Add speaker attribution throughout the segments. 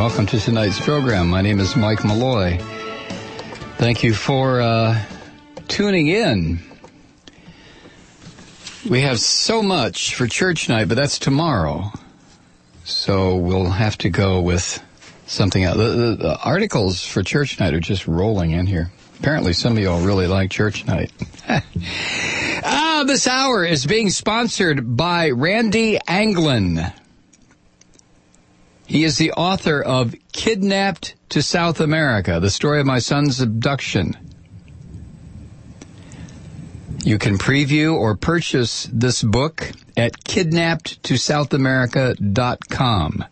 Speaker 1: Welcome to tonight's program. My name is Mike Malloy. Thank you for tuning in. We have so much for church night, but that's tomorrow. So we'll have to go with something else. The articles for church night are just rolling in here. Apparently some of y'all really like church night. This hour is being sponsored by Randy Anglin. He is the author of Kidnapped to South America, the story of my son's abduction. You can preview or purchase this book at kidnappedtosouthamerica.com.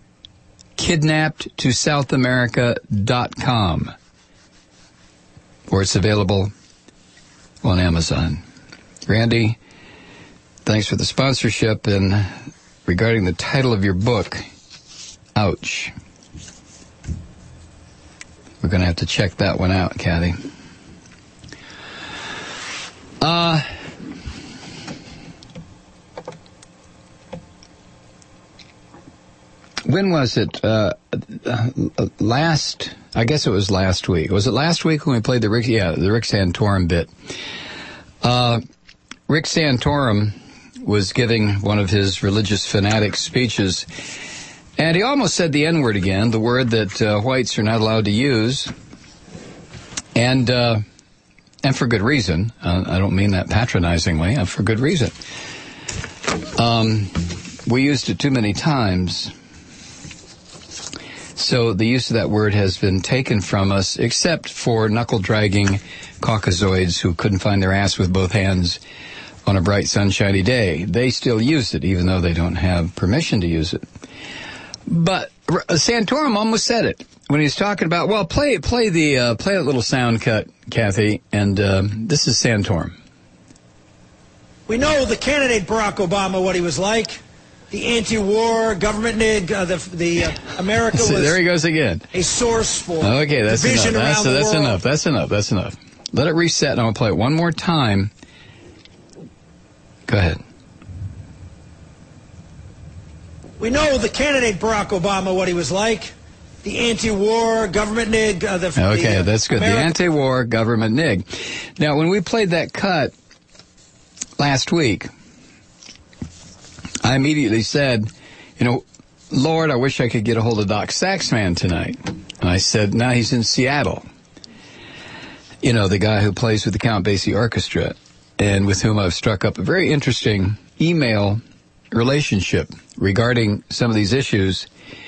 Speaker 1: Kidnappedtosouthamerica.com. Or it's available on Amazon. Randy, thanks for the sponsorship. And regarding the title of your book, ouch. We're going to have to check that one out, Kathy. When was it? I guess it was last week. Was it last week when we played the Rick Santorum bit? Rick Santorum was giving one of his religious fanatic speeches, and he almost said the N-word again, the word that whites are not allowed to use, and for good reason. I don't mean that patronizingly, for good reason. We used it too many times, so the use of that word has been taken from us, except for knuckle-dragging Caucasoids who couldn't find their ass with both hands on a bright, sunshiny day. They still use it, even though they don't have permission to use it. But Santorum almost said it when he was talking about, well, play that little sound cut, Kathy, and this is Santorum.
Speaker 2: We know the candidate Barack Obama, what he was like. The anti-war government nig, America was.
Speaker 1: There he goes again.
Speaker 2: A source for
Speaker 1: okay, that's
Speaker 2: division
Speaker 1: enough.
Speaker 2: around the world.
Speaker 1: That's enough. Let it reset, and I'll play it one more time. Go ahead.
Speaker 2: We know the candidate Barack Obama, what he was like. The anti-war government nig.
Speaker 1: Okay, that's good. The anti-war government nig. Now, when we played that cut last week, I immediately said, Lord, I wish I could get a hold of Doc Saxman tonight. And I said, no, he's in Seattle. The guy who plays with the Count Basie Orchestra, and with whom I've struck up a very interesting email relationship regarding some of these issues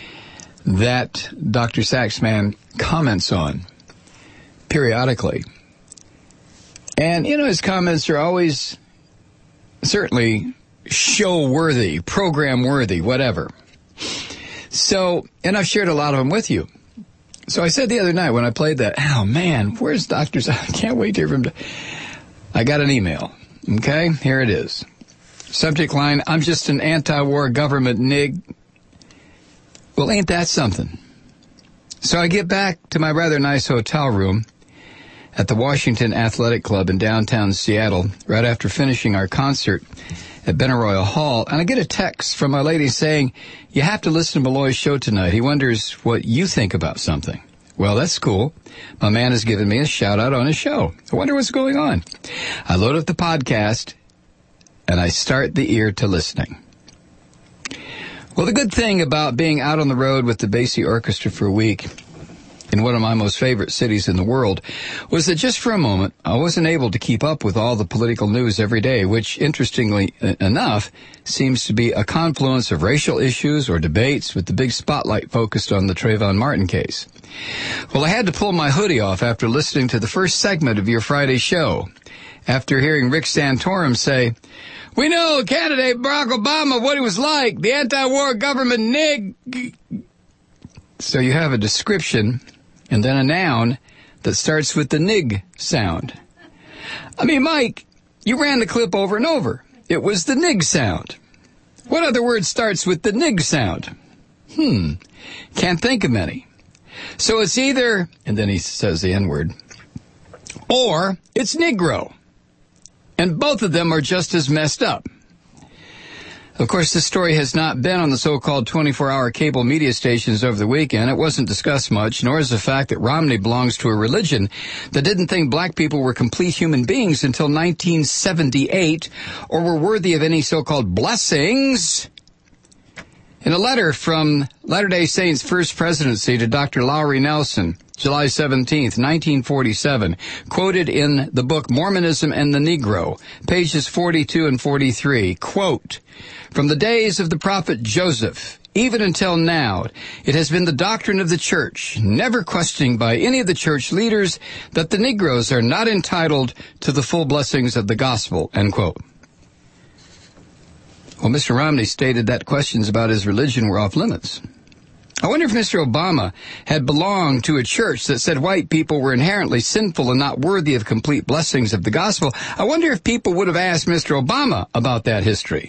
Speaker 1: that Dr. Saxman comments on periodically. And, his comments are always certainly show-worthy, program-worthy, whatever. So, and I've shared a lot of them with you. So I said the other night when I played that, oh man, where's Dr. I can't wait to hear from him. I got an email. Okay, here it is. Subject line, I'm just an anti-war government nig. Well, ain't that something? So I get back to my rather nice hotel room at the Washington Athletic Club in downtown Seattle right after finishing our concert at Benaroya Hall, and I get a text from my lady saying, you have to listen to Malloy's show tonight. He wonders what you think about something. Well, that's cool. My man has given me a shout-out on his show. I wonder what's going on. I load up the podcast, and I start the ear to listening. Well, the good thing about being out on the road with the Basie Orchestra for a week in one of my most favorite cities in the world was that just for a moment, I wasn't able to keep up with all the political news every day, which, interestingly enough, seems to be a confluence of racial issues or debates with the big spotlight focused on the Trayvon Martin case. Well, I had to pull my hoodie off after listening to the first segment of your Friday show, after hearing Rick Santorum say, we know candidate Barack Obama, what he was like, the anti-war government nig. So you have a description and then a noun that starts with the nig sound. I mean, Mike, you ran the clip over and over. It was the nig sound. What other word starts with the nig sound? Can't think of many. So it's either, and then he says the N-word, or it's Negro. And both of them are just as messed up. Of course, this story has not been on the so-called 24-hour cable media stations over the weekend. It wasn't discussed much, nor is the fact that Romney belongs to a religion that didn't think black people were complete human beings until 1978 or were worthy of any so-called blessings. In a letter from Latter-day Saints' First Presidency to Dr. Lowry Nelson, July 17th, 1947, quoted in the book Mormonism and the Negro, pages 42 and 43, quote, "From the days of the prophet Joseph, even until now, it has been the doctrine of the church, never questioning by any of the church leaders, that the Negroes are not entitled to the full blessings of the gospel," end quote. Well, Mr. Romney stated that questions about his religion were off limits. I wonder if Mr. Obama had belonged to a church that said white people were inherently sinful and not worthy of complete blessings of the gospel. I wonder if people would have asked Mr. Obama about that history.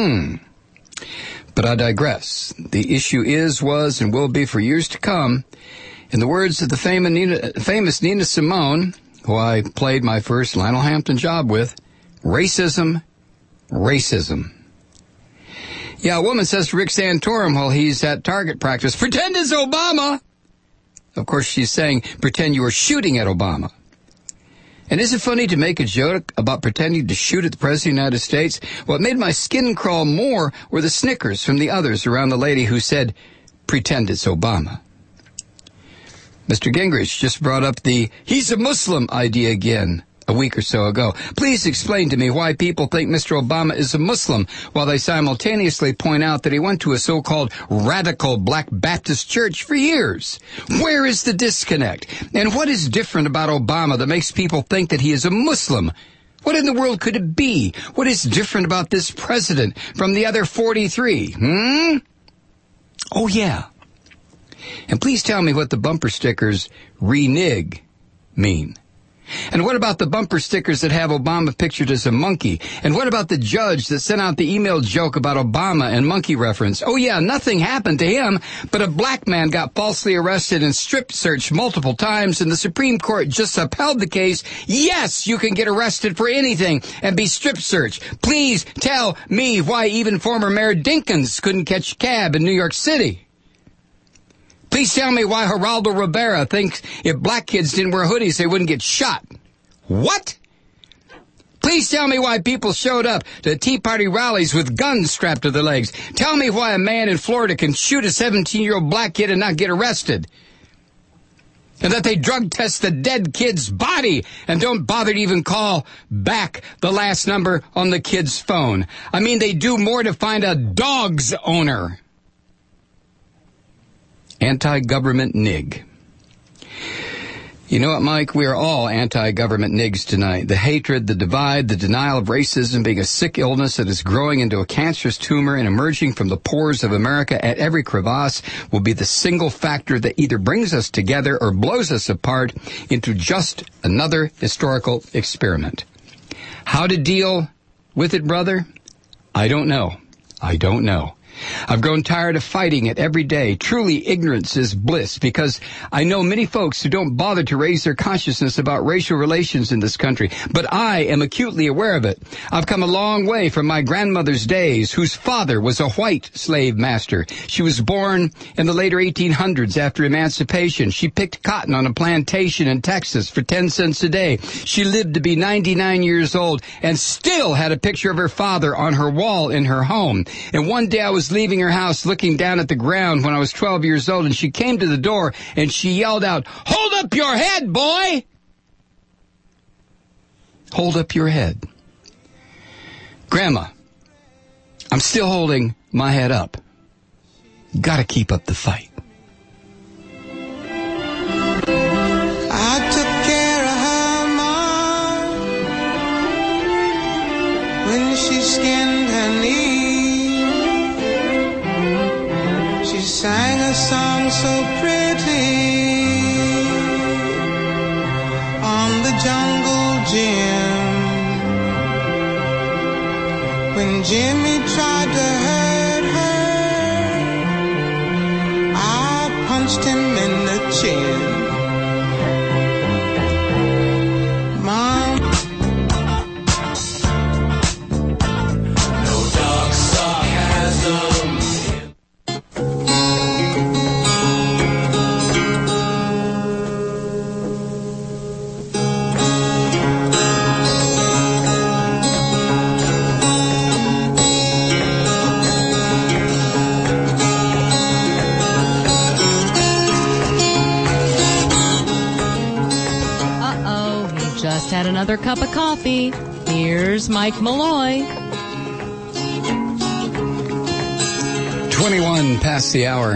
Speaker 1: But I digress. The issue is, was, and will be for years to come. In the words of the famous Nina Simone, who I played my first Lionel Hampton job with, racism, racism. Yeah, a woman says to Rick Santorum while he's at target practice, "Pretend it's Obama." Of course, she's saying, pretend you were shooting at Obama. And is it funny to make a joke about pretending to shoot at the President of the United States? What made my skin crawl more were the snickers from the others around the lady who said, "Pretend it's Obama." Mr. Gingrich just brought up the "he's a Muslim" idea again a week or so ago. Please explain to me why people think Mr. Obama is a Muslim while they simultaneously point out that he went to a so-called radical black Baptist church for years. Where is the disconnect? And what is different about Obama that makes people think that he is a Muslim? What in the world could it be? What is different about this president from the other 43? Oh, yeah. And please tell me what the bumper stickers renege mean. And what about the bumper stickers that have Obama pictured as a monkey? And what about the judge that sent out the email joke about Obama and monkey reference? Oh yeah, nothing happened to him, but a black man got falsely arrested and strip searched multiple times, and the Supreme Court just upheld the case. Yes, you can get arrested for anything and be strip searched. Please tell me why even former Mayor Dinkins couldn't catch a cab in New York City. Please tell me why Geraldo Rivera thinks if black kids didn't wear hoodies, they wouldn't get shot. What? Please tell me why people showed up to Tea Party rallies with guns strapped to their legs. Tell me why a man in Florida can shoot a 17-year-old black kid and not get arrested. And that they drug test the dead kid's body and don't bother to even call back the last number on the kid's phone. I mean, they do more to find a dog's owner. Anti-government nig. You know what, Mike? We are all anti-government nigs tonight. The hatred, the divide, the denial of racism being a sick illness that is growing into a cancerous tumor and emerging from the pores of America at every crevasse will be the single factor that either brings us together or blows us apart into just another historical experiment. How to deal with it, brother? I don't know. I don't know. I've grown tired of fighting it every day. Truly, ignorance is bliss, because I know many folks who don't bother to raise their consciousness about racial relations in this country, but I am acutely aware of it. I've come a long way from my grandmother's days, whose father was a white slave master. She was born in the later 1800s after emancipation. She picked cotton on a plantation in Texas for 10 cents a day. She lived to be 99 years old and still had a picture of her father on her wall in her home. And one day I was leaving her house looking down at the ground when I was 12 years old, and she came to the door and she yelled out, "Hold up your head, boy!" Hold up your head. Grandma, I'm still holding my head up. Gotta keep up the fight.
Speaker 3: I took care of her mom when she skinned her knee. She sang a song so pretty on the jungle gym. When Jimmy tried to hurt her, I punched him in the chin.
Speaker 4: had another cup of coffee. Here's Mike Malloy.
Speaker 1: 21 past the hour.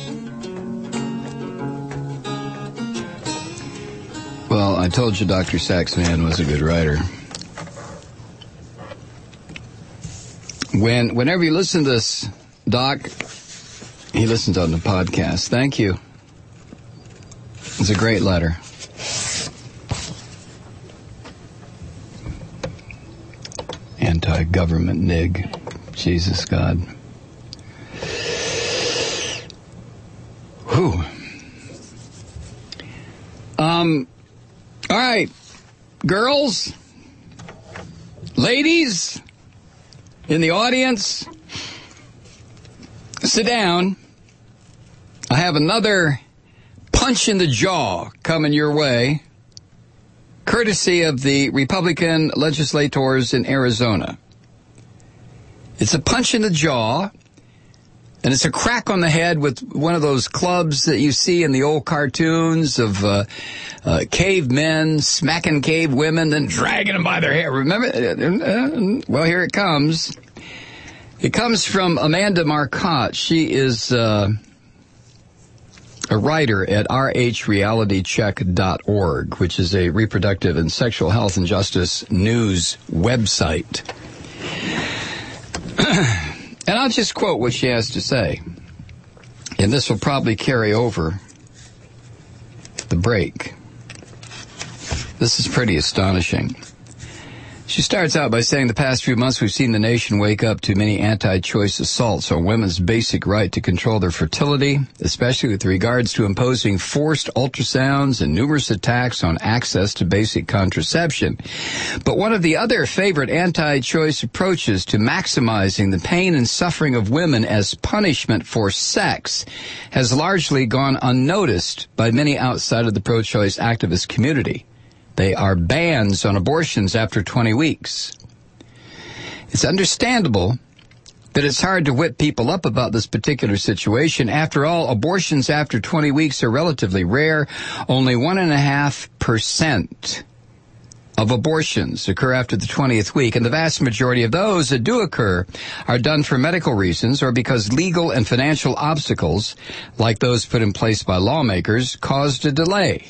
Speaker 1: Well, I told you Dr. Saxman was a good writer. Whenever you listen to this, Doc, he listens on the podcast. Thank you. It's a great letter. Anti-government nig. Jesus God. Whew. All right, girls, ladies in the audience, sit down. I have another punch in the jaw coming your way, courtesy of the Republican legislators in Arizona. It's a punch in the jaw, and it's a crack on the head with one of those clubs that you see in the old cartoons of cavemen smacking cave women, then dragging them by their hair. Remember? Well, here it comes. It comes from Amanda Marcotte. She is a writer at rhrealitycheck.org, which is a reproductive and sexual health and justice news website. And I'll just quote what she has to say. And this will probably carry over the break. This is pretty astonishing. She starts out by saying the past few months we've seen the nation wake up to many anti-choice assaults on women's basic right to control their fertility, especially with regards to imposing forced ultrasounds and numerous attacks on access to basic contraception. But one of the other favorite anti-choice approaches to maximizing the pain and suffering of women as punishment for sex has largely gone unnoticed by many outside of the pro-choice activist community. They are bans on abortions after 20 weeks. It's understandable that it's hard to whip people up about this particular situation. After all, abortions after 20 weeks are relatively rare. Only 1.5% of abortions occur after the 20th week, and the vast majority of those that do occur are done for medical reasons or because legal and financial obstacles, like those put in place by lawmakers, caused a delay.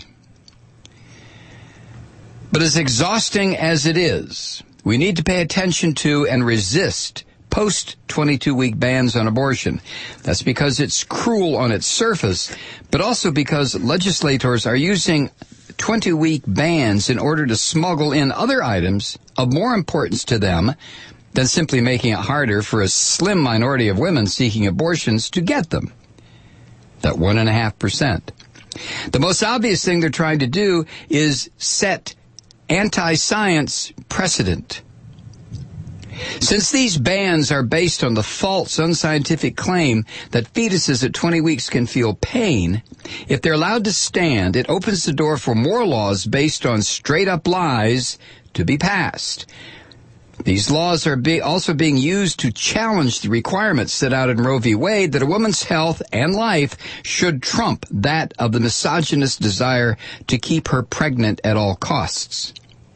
Speaker 1: But as exhausting as it is, we need to pay attention to and resist post-22-week bans on abortion. That's because it's cruel on its surface, but also because legislators are using 20-week bans in order to smuggle in other items of more importance to them than simply making it harder for a slim minority of women seeking abortions to get them. That 1.5%. The most obvious thing they're trying to do is set anti-science precedent. Since these bans are based on the false, unscientific claim that fetuses at 20 weeks can feel pain, if they're allowed to stand, it opens the door for more laws based on straight-up lies to be passed. These laws are also being used to challenge the requirements set out in Roe v. Wade that a woman's health and life should trump that of the misogynist desire to keep her pregnant at all costs.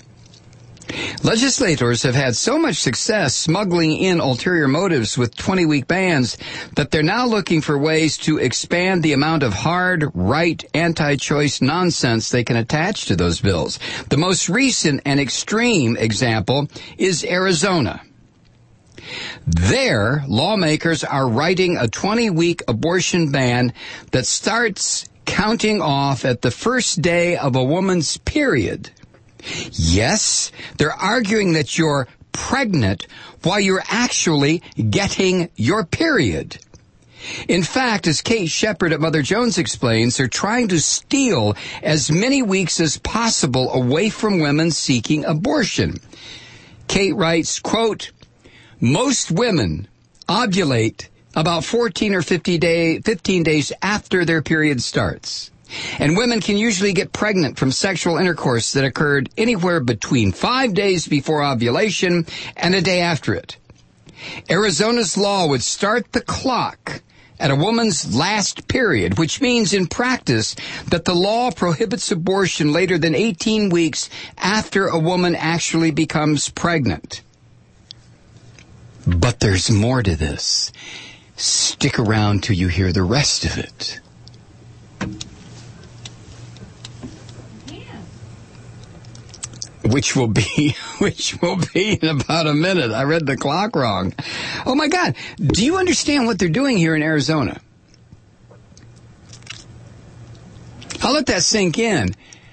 Speaker 1: Legislators have had so much success smuggling in ulterior motives with 20-week bans that they're now looking for ways to expand the amount of hard, right, anti-choice nonsense they can attach to those bills. The most recent and extreme example is Arizona. There, lawmakers are writing a 20-week abortion ban that starts counting off at the first day of a woman's period. Yes, they're arguing that you're pregnant while you're actually getting your period. In fact, as Kate Shepard at Mother Jones explains, they're trying to steal as many weeks as possible away from women seeking abortion. Kate writes, quote, most women ovulate about 14 or 15 days after their period starts. And women can usually get pregnant from sexual intercourse that occurred anywhere between 5 days before ovulation and a day after it. Arizona's law would start the clock at a woman's last period, which means in practice that the law prohibits abortion later than 18 weeks after a woman actually becomes pregnant. But there's more to this. Stick around till you hear the rest of it. Which will be in about a minute. I read the clock wrong. Oh my God. Do you understand what they're doing here in Arizona? I'll let that sink in.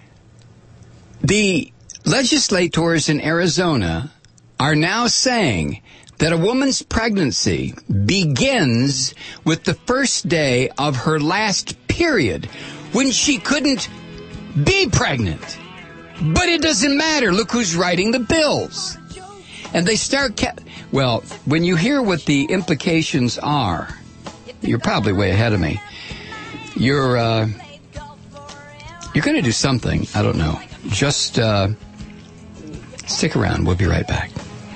Speaker 1: The legislators in Arizona are now saying that a woman's pregnancy begins with the first day of her last period when she couldn't be pregnant. But it doesn't matter. Look who's writing the bills. And they start... Well, when you hear what the implications are, you're probably way ahead of me. You're going to do something. I don't know. Just stick around. We'll be right back.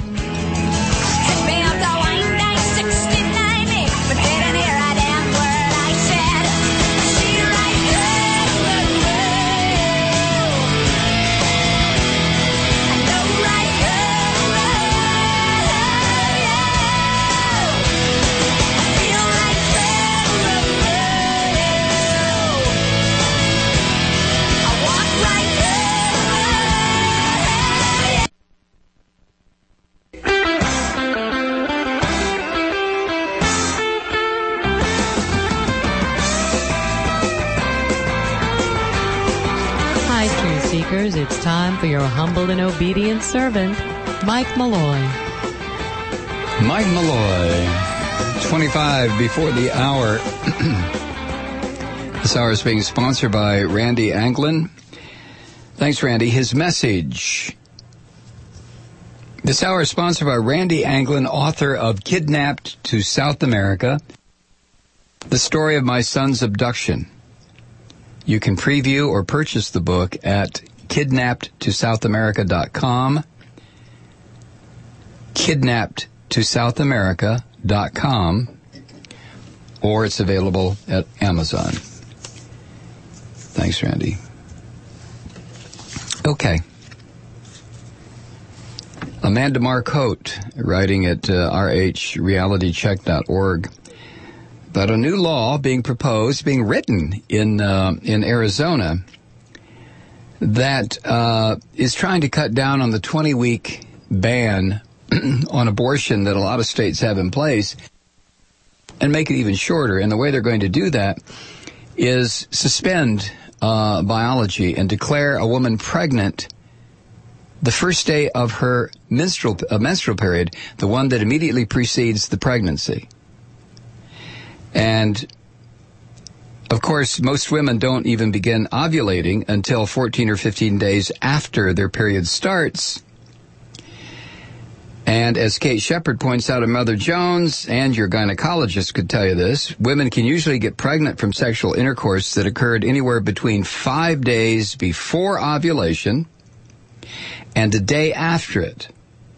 Speaker 4: It's time for your humble and obedient servant, Mike Malloy.
Speaker 1: Mike Malloy, 25 before the hour. This hour is being sponsored by Randy Anglin. Thanks, Randy. His message. This hour is sponsored by Randy Anglin, author of Kidnapped to South America, The Story of My Son's Abduction. You can preview or purchase the book at kidnappedtosouthamerica.com, kidnappedtosouthamerica.com, or it's available at Amazon. Thanks, Randy. Okay. Amanda Marcotte, writing at rhrealitycheck.org, about a new law being written in Arizona, that is trying to cut down on the 20-week ban on abortion that a lot of states have in place and make it even shorter. And the way they're going to do that is suspend biology and declare a woman pregnant the first day of her menstrual period, the one that immediately precedes the pregnancy. And of course, most women don't even begin ovulating until 14 or 15 days after their period starts. And as Kate Shepard points out in Mother Jones, and your gynecologist could tell you this, women can usually get pregnant from sexual intercourse that occurred anywhere between 5 days before ovulation and a day after it.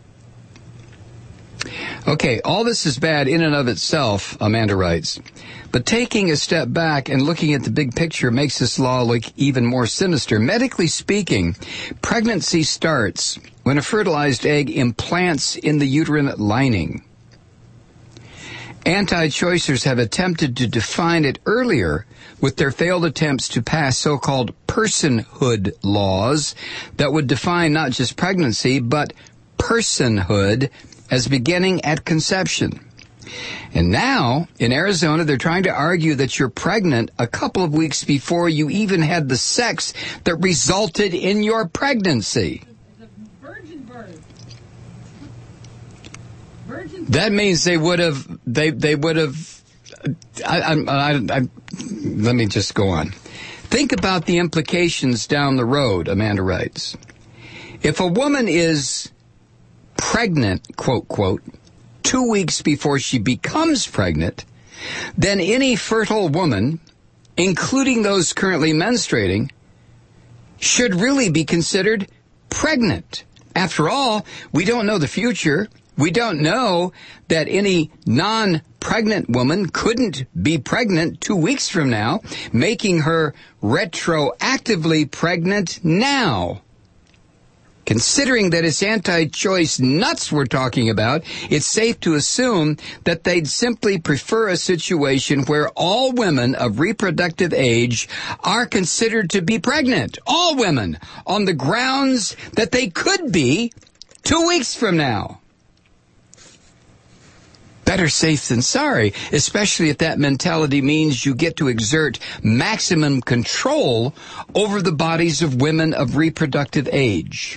Speaker 1: Okay, all this is bad in and of itself, Amanda writes. But taking a step back and looking at the big picture makes this law look even more sinister. Medically speaking, pregnancy starts when a fertilized egg implants in the uterine lining. Anti-choicers have attempted to define it earlier with their failed attempts to pass so-called personhood laws that would define not just pregnancy, but personhood as beginning at conception. And now, in Arizona, they're trying to argue that you're pregnant a couple of weeks before you even had the sex that resulted in your pregnancy.
Speaker 5: It's a virgin birth.
Speaker 1: That means they would have, let me just go on. Think about the implications down the road, Amanda writes. If a woman is pregnant, quote, quote, 2 weeks before she becomes pregnant, then any fertile woman, including those currently menstruating, should really be considered pregnant. After all, we don't know the future. We don't know that any pregnant woman couldn't be pregnant 2 weeks from now, making her retroactively pregnant now. Considering that it's anti-choice nuts we're talking about, it's safe to assume that they'd simply prefer a situation where all women of reproductive age are considered to be pregnant. All women, on the grounds that they could be 2 weeks from now. Better safe than sorry, especially if that mentality means you get to exert maximum control over the bodies of women of reproductive age.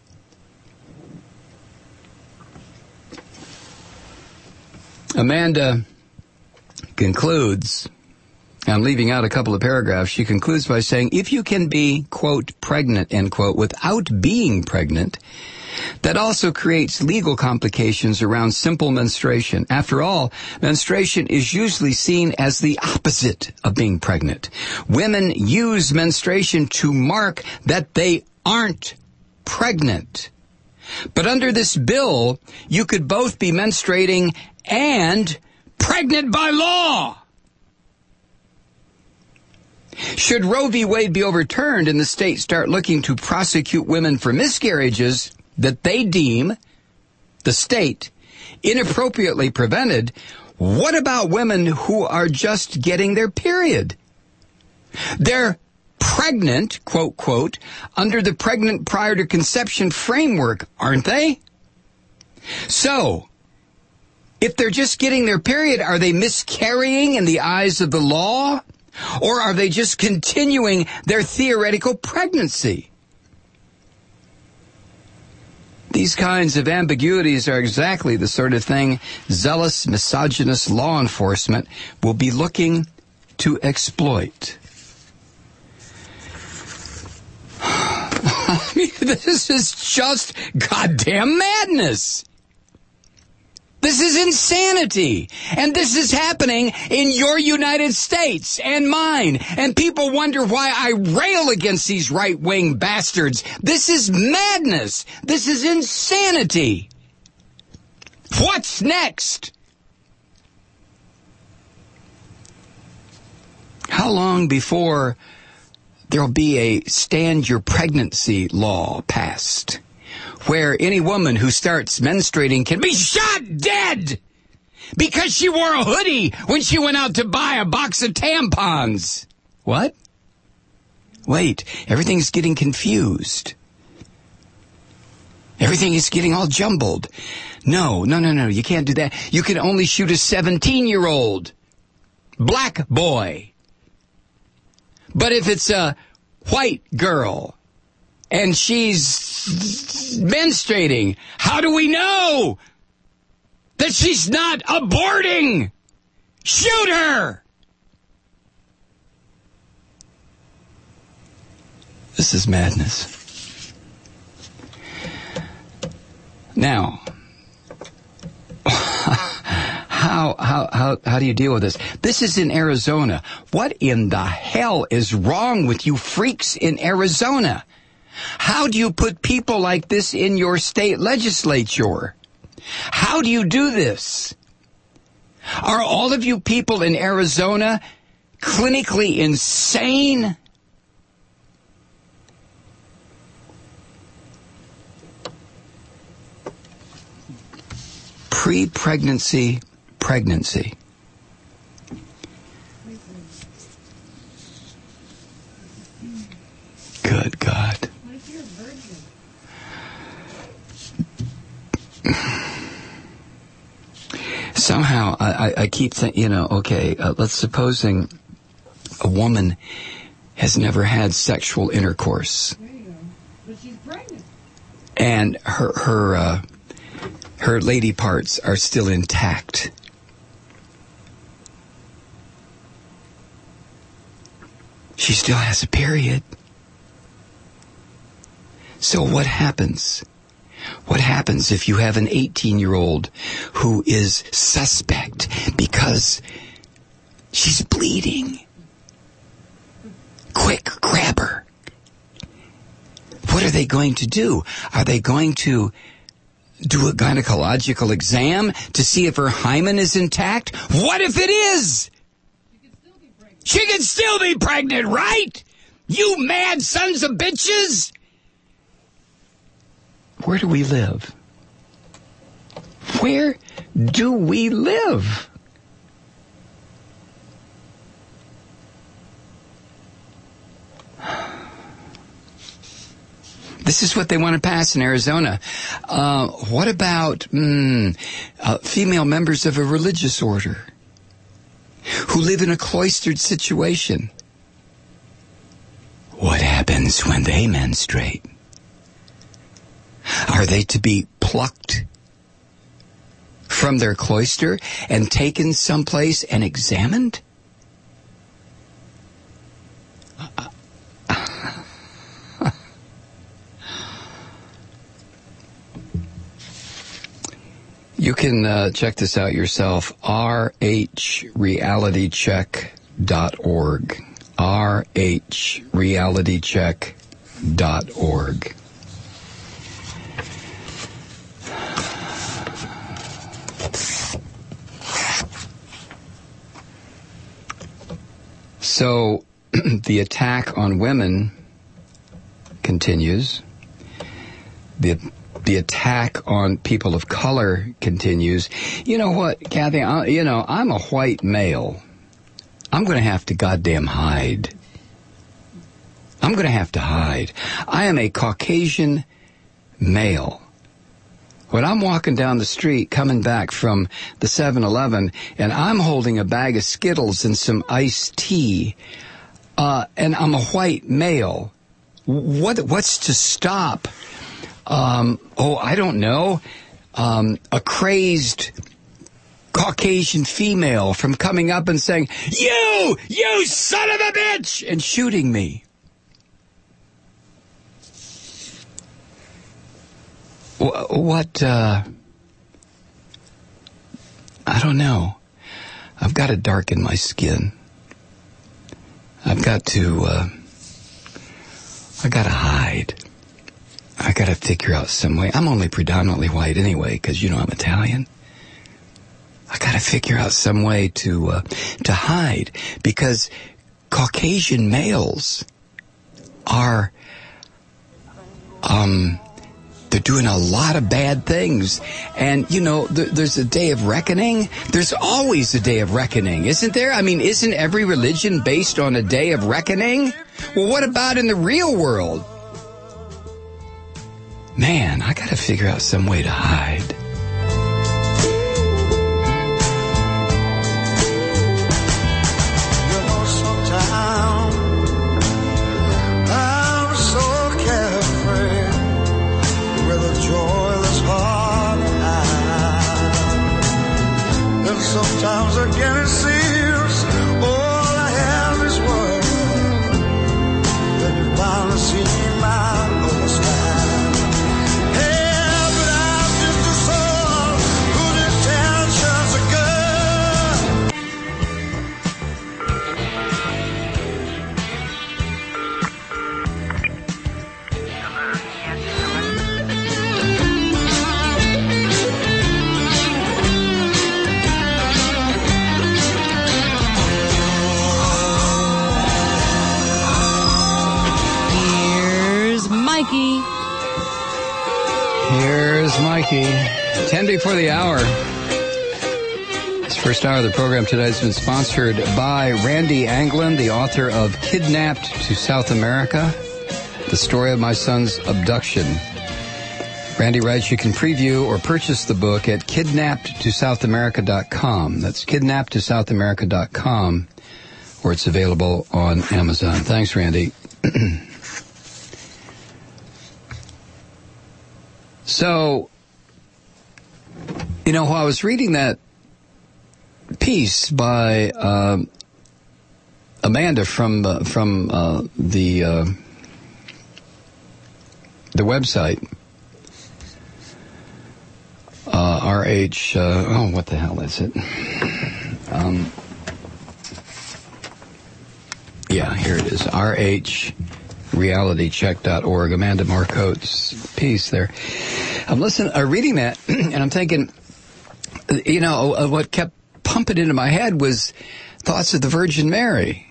Speaker 1: Amanda concludes, I'm leaving out a couple of paragraphs, she concludes by saying, if you can be, quote, pregnant, end quote, without being pregnant, that also creates legal complications around simple menstruation. After all, menstruation is usually seen as the opposite of being pregnant. Women use menstruation to mark that they aren't pregnant. But under this bill, you could both be menstruating and pregnant by law. Should Roe v. Wade be overturned and the state start looking to prosecute women for miscarriages that they deem, the state, inappropriately prevented, what about women who are just getting their period? They're pregnant, quote, quote, under the pregnant prior to conception framework, aren't they? So, if they're just getting their period, are they miscarrying in the eyes of the law? Or are they just continuing their theoretical pregnancy? These kinds of ambiguities are exactly the sort of thing zealous, misogynist law enforcement will be looking to exploit. I mean, this is just goddamn madness. This is insanity. And this is happening in your United States and mine. And people wonder why I rail against these right-wing bastards. This is madness. This is insanity. What's next? How long before there'll be a stand your pregnancy law passed, where any woman who starts menstruating can be shot dead because she wore a hoodie when she went out to buy a box of tampons? What? Wait, everything's getting confused. Everything is getting all jumbled. No, you can't do that. You can only shoot a 17-year-old black boy. But if it's a white girl and she's menstruating, how do we know that she's not aborting? Shoot her! This is madness. Now, how do you deal with this? This is in Arizona. What in the hell is wrong with you freaks in Arizona? How do you put people like this in your state legislature? How do you do this? Are all of you people in Arizona clinically insane? Pre-pregnancy pregnancy. Good God.
Speaker 5: What if you're a virgin?
Speaker 1: Somehow, I keep thinking, let's supposing a woman has never had sexual intercourse.
Speaker 5: There you go. But she's pregnant.
Speaker 1: And her lady parts are still intact. She still has a period. So what happens? What happens if you have an 18-year-old who is suspect because she's bleeding? Quick, grab her. What are they going to do? Are they going to do a gynecological exam to see if her hymen is intact? What if it is? She can still be pregnant, right? You mad sons of bitches! Where do we live? Where do we live? This is what they want to pass in Arizona. What about female members of a religious order who live in a cloistered situation? What happens when they menstruate? Are they to be plucked from their cloister and taken someplace and examined? You can check this out yourself, rhrealitycheck.org. rhrealitycheck.org. So the attack on women continues. The attack on people of color continues. You know what, Kathy? I'm a white male. I'm going to have to goddamn hide. I'm going to have to hide. I am a Caucasian male. When I'm walking down the street coming back from the 7-Eleven and I'm holding a bag of Skittles and some iced tea, and I'm a white male, what's to stop? I don't know, a crazed Caucasian female from coming up and saying, you son of a bitch, and shooting me. What, I don't know. I've got to darken my skin. I've got to hide. I got to figure out some way. I'm only predominantly white anyway, because, I'm Italian. I got to figure out some way to hide, because Caucasian males are, they're doing a lot of bad things. And, there's a day of reckoning. There's always a day of reckoning, isn't there? I mean, isn't every religion based on a day of reckoning? Well, what about in the real world? Man, I gotta figure out some way to hide.
Speaker 3: Sometimes I'm so carefree with a joyless heart. And sometimes again it seems all I have is words. Then you finally see my overstand.
Speaker 1: Here's Mikey. 10 before the hour. This first hour of the program today has been sponsored by Randy Anglin, the author of Kidnapped to South America, The Story of My Son's Abduction. Randy writes you can preview or purchase the book at kidnappedtosouthamerica.com. That's kidnappedtosouthamerica.com, where it's available on Amazon. Thanks, Randy. So, while I was reading that piece by Amanda from the website, what the hell is it? Here it is, RH realitycheck.org. Amanda Marcote's piece there. I'm reading that, and I'm thinking, what kept pumping into my head was thoughts of the Virgin Mary.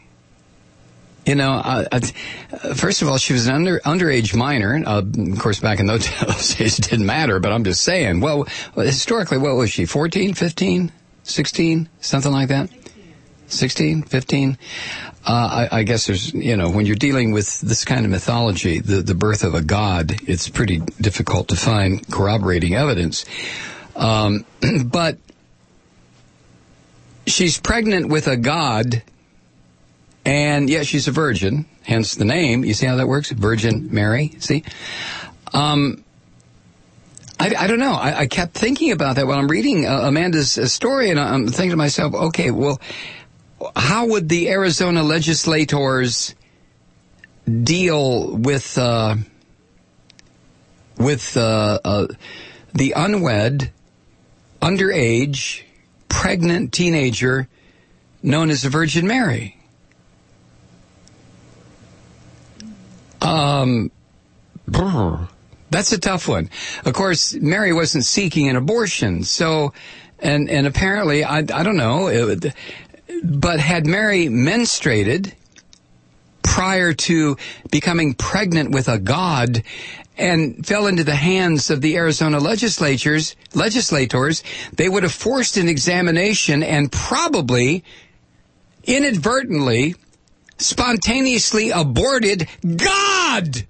Speaker 1: First of all, she was an underage minor. Of course, back in those days, it didn't matter, but I'm just saying. Well, historically, what was she, 14, 15, 16, something like that? 16, 15? I guess there's, when you're dealing with this kind of mythology, the birth of a god, it's pretty difficult to find corroborating evidence. But she's pregnant with a god, and yet she's a virgin, hence the name. You see how that works? Virgin Mary, see? I don't know. I kept thinking about that while I'm reading Amanda's story, and I'm thinking to myself, okay, well, how would the Arizona legislators deal with the unwed, underage, pregnant teenager known as the Virgin Mary? That's a tough one. Of course, Mary wasn't seeking an abortion, so, and apparently, I don't know, but had Mary menstruated prior to becoming pregnant with a god and fell into the hands of the Arizona legislators, they would have forced an examination and probably inadvertently spontaneously aborted God.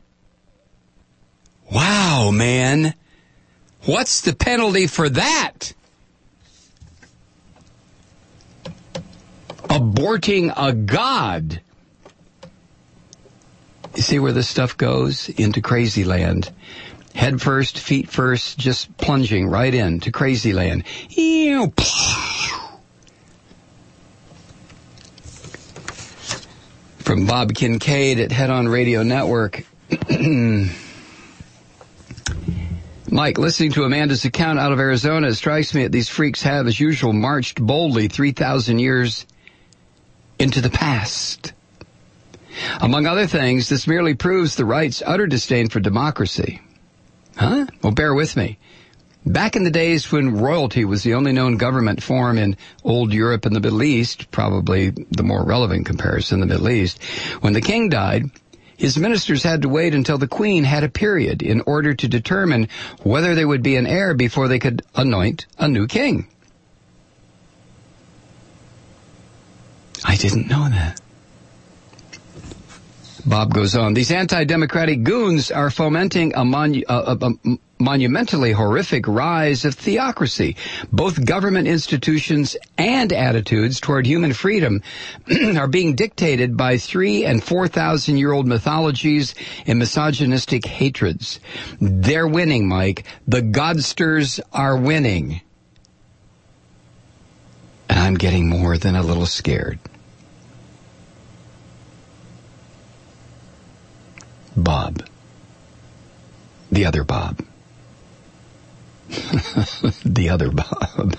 Speaker 1: Wow, man. What's the penalty for that? Aborting a god. You see where this stuff goes? Into crazy land. Head first, feet first, just plunging right into crazy land. From Bob Kincaid at Head On Radio Network. Mike, listening to Amanda's account out of Arizona, it strikes me that these freaks have, as usual, marched boldly 3,000 years into the past. Among other things, this merely proves the right's utter disdain for democracy. Huh? Well, bear with me. Back in the days when royalty was the only known government form in old Europe and the Middle East, probably the more relevant comparison, the Middle East, when the king died, his ministers had to wait until the queen had a period in order to determine whether there would be an heir before they could anoint a new king. I didn't know that. Bob goes on. These anti-democratic goons are fomenting a monumentally horrific rise of theocracy. Both government institutions and attitudes toward human freedom are being dictated by 3,000 and 4,000-year-old mythologies and misogynistic hatreds. They're winning, Mike. The godsters are winning. And I'm getting more than a little scared. Bob. The other Bob. The other Bob.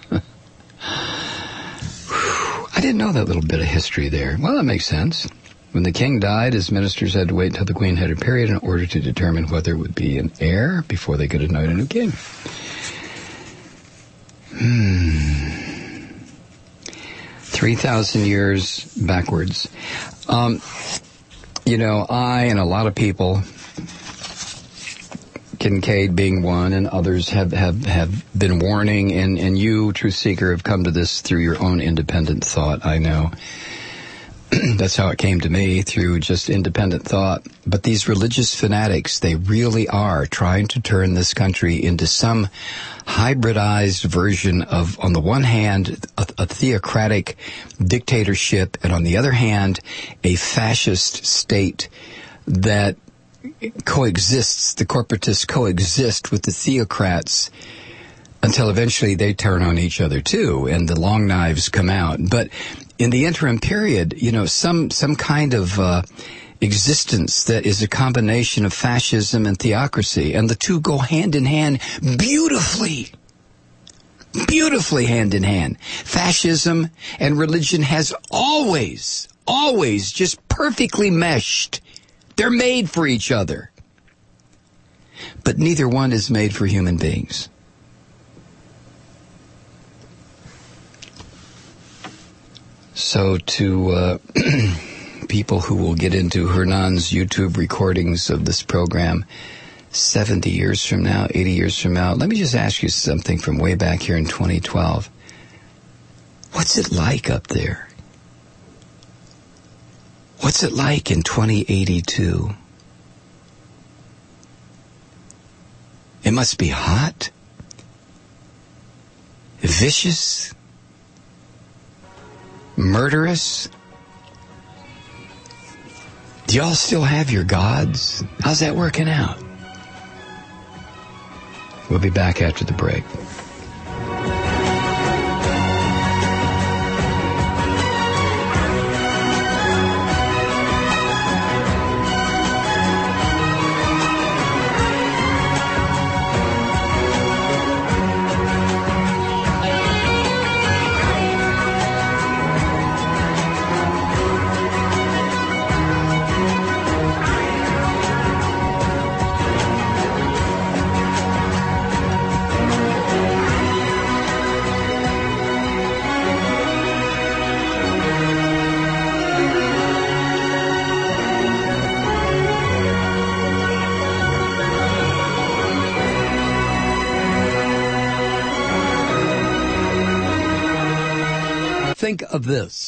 Speaker 1: I didn't know that little bit of history there. Well, that makes sense. When the king died, his ministers had to wait until the queen had a period in order to determine whether it would be an heir before they could anoint a new king. 3,000 years backwards. I and a lot of people, Kincaid being one, and others have been warning, and you, Truth Seeker, have come to this through your own independent thought, I know. That's how it came to me, through just independent thought. But these religious fanatics, they really are trying to turn this country into some hybridized version of, on the one hand, a theocratic dictatorship, and on the other hand, a fascist state that coexists, the corporatists coexist with the theocrats until eventually they turn on each other too, and the long knives come out. But in the interim period, some kind of existence that is a combination of fascism and theocracy, and the two go hand in hand beautifully hand in hand. Fascism and religion has always just perfectly meshed They're made for each other. But neither one is made for human beings. So to people who will get into Hernan's YouTube recordings of this program 70 years from now, 80 years from now, let me just ask you something from way back here in 2012. What's it like up there? What's it like in 2082? It must be hot, vicious, murderous. Do y'all still have your gods? How's that working out? We'll be back after the break. Think of this.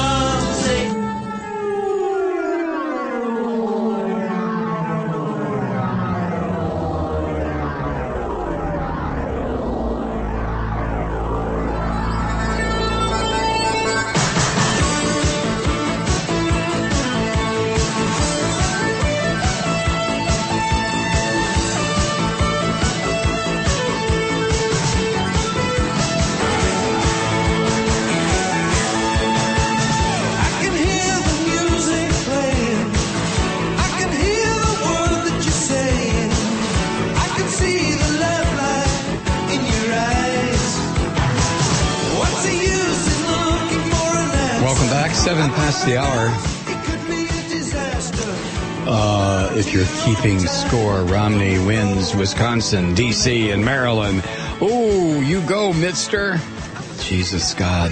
Speaker 1: The hour. If you're keeping score, Romney wins Wisconsin, D.C., and Maryland. Oh, you go, Mister. Jesus, God.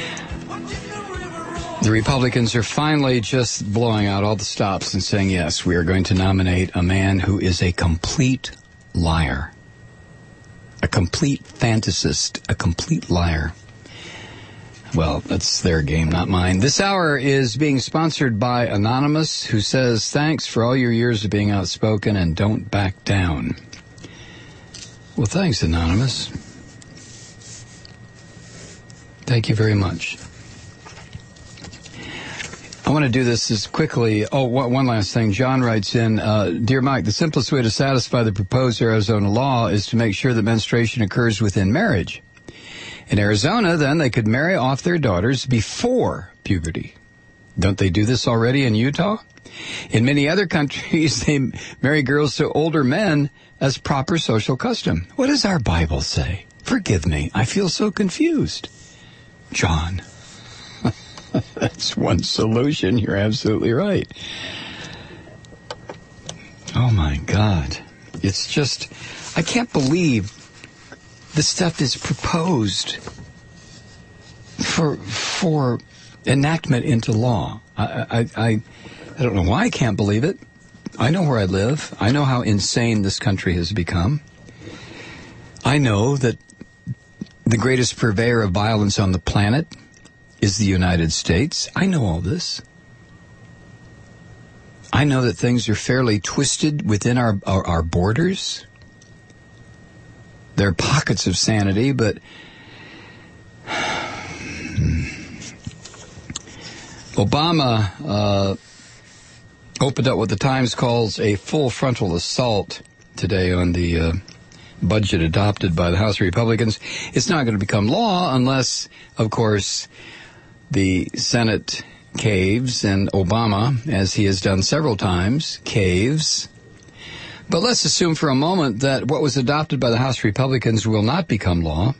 Speaker 1: The Republicans are finally just blowing out all the stops and saying, yes, we are going to nominate a man who is a complete liar. A complete fantasist. A complete liar. Well, that's their game, not mine. This hour is being sponsored by Anonymous, who says, thanks for all your years of being outspoken and don't back down. Well, thanks, Anonymous. Thank you very much. I want to do this as quickly. Oh, one last thing. John writes in, Dear Mike, the simplest way to satisfy the proposed Arizona law is to make sure that menstruation occurs within marriage. In Arizona, then, they could marry off their daughters before puberty. Don't they do this already in Utah? In many other countries, they marry girls to older men as proper social custom. What does our Bible say? Forgive me, I feel so confused. John, that's one solution. You're absolutely right. Oh, my God. It's just, I can't believe this stuff is proposed for enactment into law. I don't know why I can't believe it. I know where I live. I know how insane this country has become. I know that the greatest purveyor of violence on the planet is the United States. I know all this. I know that things are fairly twisted within our borders. There are pockets of sanity, but Obama opened up what the Times calls a full frontal assault today on the budget adopted by the House Republicans. It's not going to become law unless, of course, the Senate caves and Obama, as he has done several times, caves. But let's assume for a moment that what was adopted by the House Republicans will not become law.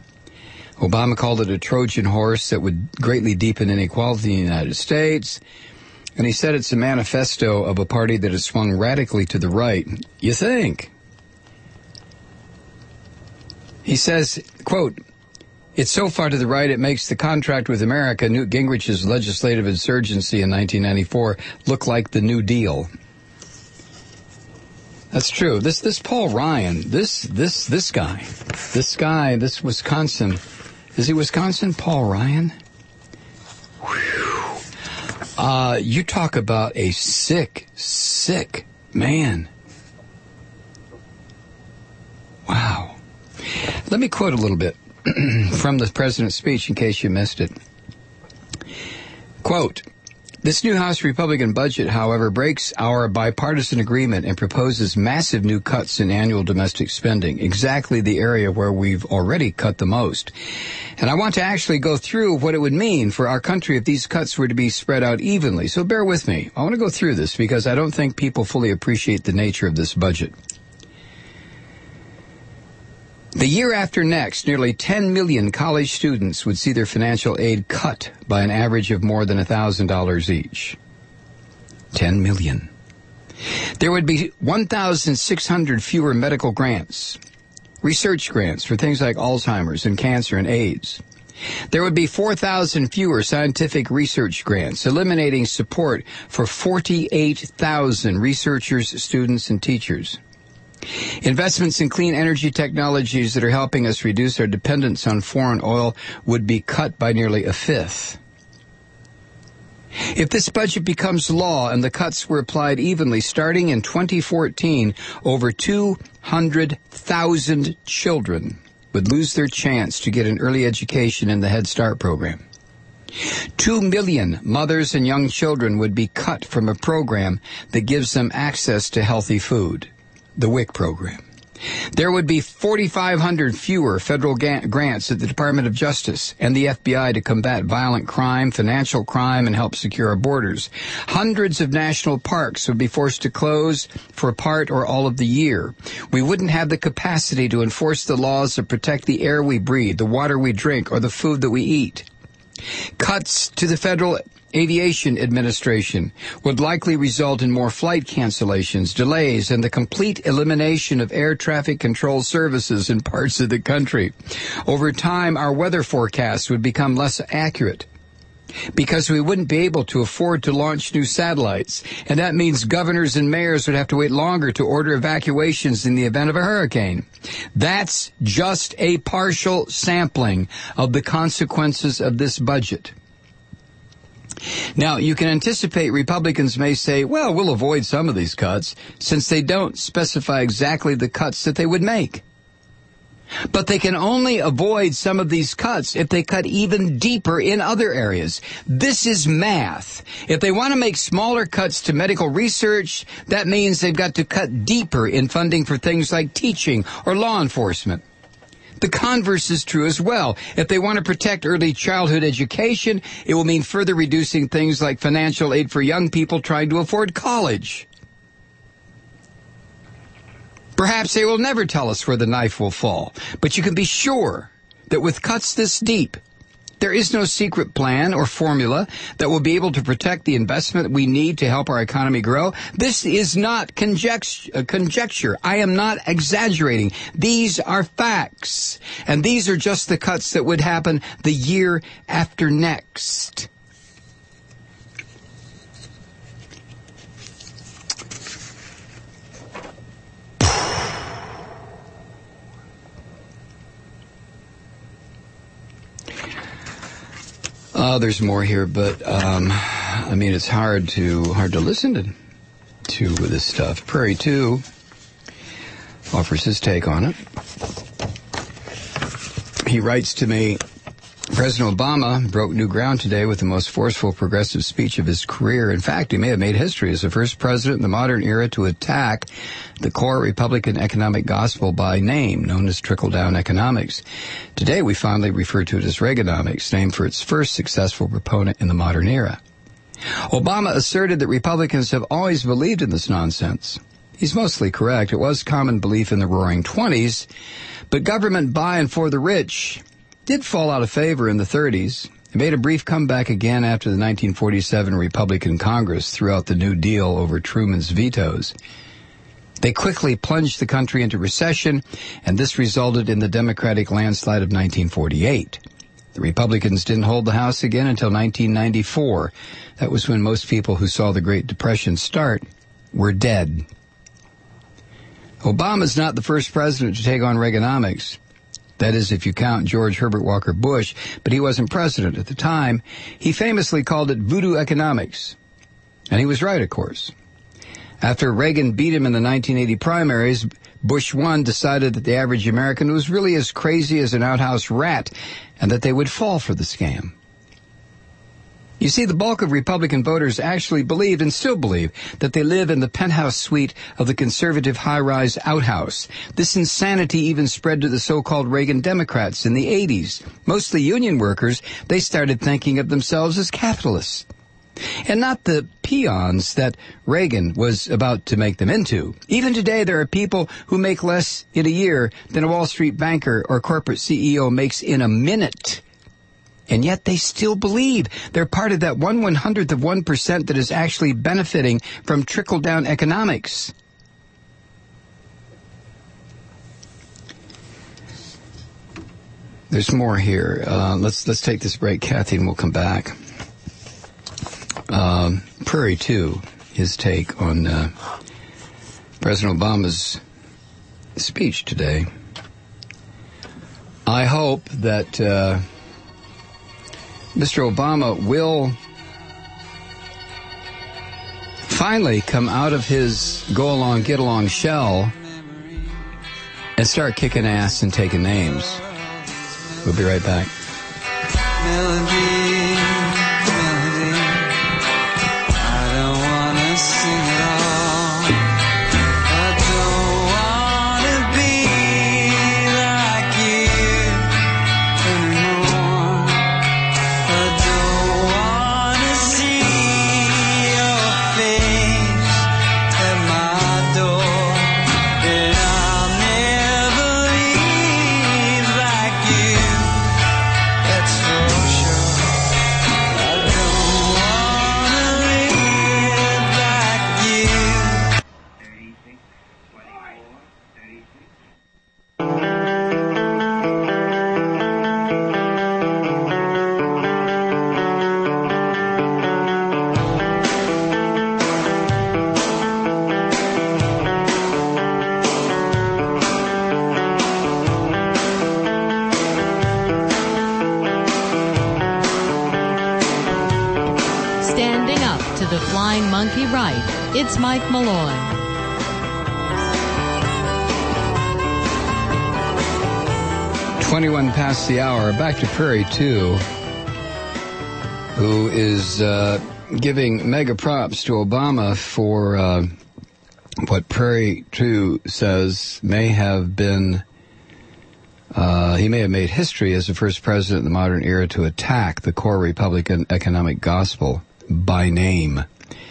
Speaker 1: Obama called it a Trojan horse that would greatly deepen inequality in the United States. And he said it's a manifesto of a party that has swung radically to the right. You think? He says, quote, "It's so far to the right it makes the contract with America, Newt Gingrich's legislative insurgency in 1994, look like the New Deal." That's true. This Paul Ryan, this guy, this Wisconsin, is he Wisconsin? Paul Ryan? Whew. You talk about a sick man. Wow. Let me quote a little bit from the president's speech in case you missed it. Quote, "This new House Republican budget, however, breaks our bipartisan agreement and proposes massive new cuts in annual domestic spending, exactly the area where we've already cut the most. And I want to actually go through what it would mean for our country if these cuts were to be spread out evenly. So bear with me. I want to go through this because I don't think people fully appreciate the nature of this budget. The year after next, nearly 10 million college students would see their financial aid cut by an average of more than $1,000 each. 10 million. There would be 1,600 fewer medical grants, research grants for things like Alzheimer's and cancer and AIDS. There would be 4,000 fewer scientific research grants, eliminating support for 48,000 researchers, students, and teachers. Investments in clean energy technologies that are helping us reduce our dependence on foreign oil would be cut by nearly a fifth. If this budget becomes law and the cuts were applied evenly, starting in 2014, over 200,000 children would lose their chance to get an early education in the Head Start program. 2 million mothers and young children would be cut from a program that gives them access to healthy food, the WIC program. There would be 4,500 fewer federal grants at the Department of Justice and the FBI to combat violent crime, financial crime, and help secure our borders. Hundreds of national parks would be forced to close for part or all of the year. We wouldn't have the capacity to enforce the laws that protect the air we breathe, the water we drink, or the food that we eat. Cuts to the Federal Aviation Administration would likely result in more flight cancellations, delays, and the complete elimination of air traffic control services in parts of the country. Over time, our weather forecasts would become less accurate because we wouldn't be able to afford to launch new satellites, and that means governors and mayors would have to wait longer to order evacuations in the event of a hurricane. That's just a partial sampling of the consequences of this budget. Now, you can anticipate Republicans may say, well, we'll avoid some of these cuts, since they don't specify exactly the cuts that they would make. But they can only avoid some of these cuts if they cut even deeper in other areas. This is math. If they want to make smaller cuts to medical research, that means they've got to cut deeper in funding for things like teaching or law enforcement. The converse is true as well. If they want to protect early childhood education, it will mean further reducing things like financial aid for young people trying to afford college. Perhaps they will never tell us where the knife will fall, but you can be sure that with cuts this deep, there is no secret plan or formula that will be able to protect the investment we need to help our economy grow. This is not conjecture. I am not exaggerating. These are facts. And these are just the cuts that would happen the year after next. There's more here, but I mean, it's hard to listen to this stuff. Prairie 2 offers his take on it. He writes to me, President Obama broke new ground today with the most forceful progressive speech of his career. In fact, he may have made history as the first president in the modern era to attack the core Republican economic gospel by name, known as trickle-down economics. Today, we finally refer to it as Reaganomics, named for its first successful proponent in the modern era. Obama asserted that Republicans have always believed in this nonsense. He's mostly correct. It was common belief in the Roaring '20s, but government by and for the rich did fall out of favor in the 30s. It made a brief comeback again after the 1947 Republican Congress threw out the New Deal over Truman's vetoes. They quickly plunged the country into recession, and this resulted in the Democratic landslide of 1948. The Republicans didn't hold the House again until 1994. That was when most people who saw the Great Depression start were dead. Obama's not the first president to take on Reaganomics. That is, if you count George Herbert Walker Bush, but he wasn't president at the time. He famously called it voodoo economics. And he was right, of course. After Reagan beat him in the 1980 primaries, Bush 1 decided that the average American was really as crazy as an outhouse rat and that they would fall for the scam. You see, the bulk of Republican voters actually believed and still believe that they live in the penthouse suite of the conservative high-rise outhouse. This insanity even spread to the so-called Reagan Democrats in the 80s. Mostly union workers, they started thinking of themselves as capitalists. And not the peons that Reagan was about to make them into. Even today, there are people who make less in a year than a Wall Street banker or corporate CEO makes in a minute. And yet they still believe they're part of that 1/100th of 1% that is actually benefiting from trickle-down economics. There's more here. Let's take this break, Kathy, and we'll come back. Prairie 2, his take on President Obama's speech today. I hope that Mr. Obama will finally come out of his go-along, get-along shell and start kicking ass and taking names. We'll be right back.
Speaker 4: It's Mike Malloy.
Speaker 1: 21 past the hour. Back to Prairie 2, who is giving mega props to Obama for what Prairie 2 says may have been, he may have made history as the first president in the modern era to attack the core Republican economic gospel by name.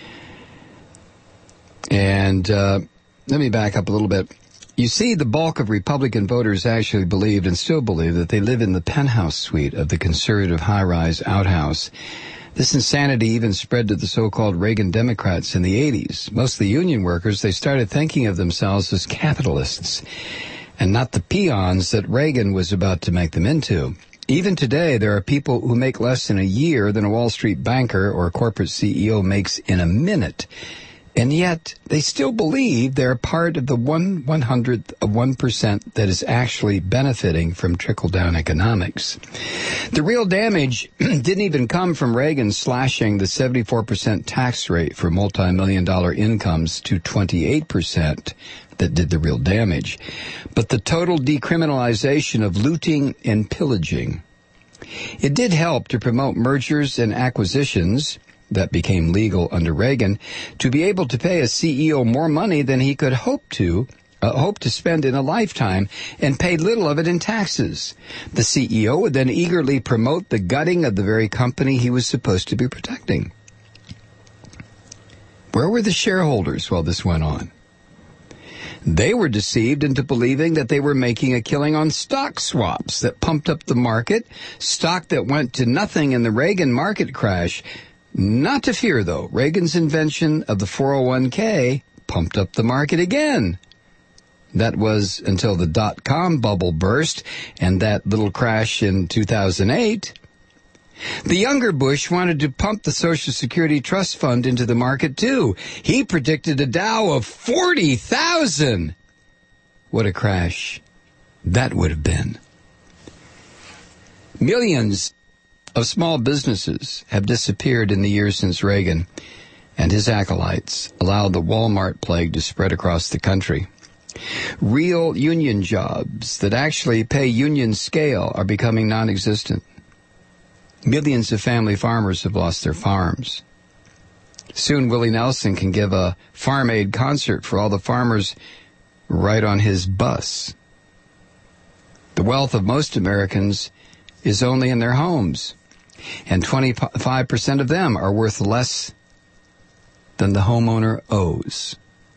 Speaker 1: And let me back up a little bit. You see, the bulk of Republican voters actually believed and still believe that they live in the penthouse suite of the conservative high-rise outhouse. This insanity even spread to the so-called Reagan Democrats in the 80s. Most of the union workers, they started thinking of themselves as capitalists and not the peons that Reagan was about to make them into. Even today, there are people who make less in a year than a Wall Street banker or a corporate CEO makes in a minute. And yet, they still believe they're part of the 1/100th of 1% that is actually benefiting from trickle-down economics. The real damage didn't even come from Reagan slashing the 74% tax rate for multi-million-dollar incomes to 28% that did the real damage, but the total decriminalization of looting and pillaging. It did help to promote mergers and acquisitions that became legal under Reagan, to be able to pay a CEO more money than he could hope to spend in a lifetime, and paid little of it in taxes. The CEO would then eagerly promote the gutting of the very company he was supposed to be protecting. Where were the shareholders while this went on? They were deceived into believing that they were making a killing on stock swaps that pumped up the market, stock that went to nothing in the Reagan market crash. Not to fear, though. Reagan's invention of the 401k pumped up the market again. That was until the dot-com bubble burst and that little crash in 2008. The younger Bush wanted to pump the Social Security Trust Fund into the market, too. He predicted a Dow of 40,000. What a crash that would have been. Millions of small businesses have disappeared in the years since Reagan and his acolytes allowed the Walmart plague to spread across the country. Real union jobs that actually pay union scale are becoming non-existent. Millions of family farmers have lost their farms. Soon Willie Nelson can give a Farm Aid concert for all the farmers right on his bus. The wealth of most Americans is only in their homes, and 25% of them are worth less than the homeowner owes.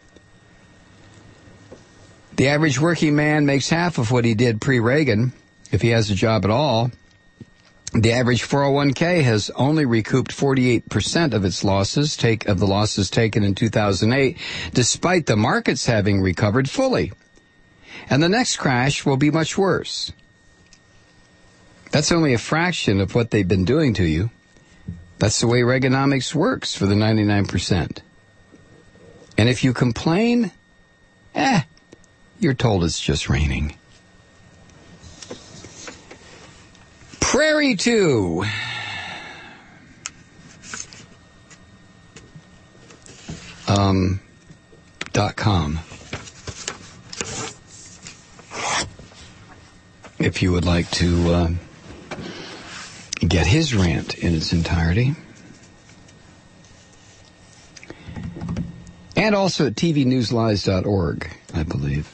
Speaker 1: The average working man makes half of what he did pre-Reagan, if he has a job at all. The average 401k has only recouped 48% of its losses, of the losses taken in 2008, despite the markets having recovered fully. And the next crash will be much worse. That's only a fraction of what they've been doing to you. That's the way Reaganomics works for the 99%. And if you complain, you're told it's just raining. Prairie 2. .com. If you would like to get his rant in its entirety. And also at tvnewslies.org, I believe.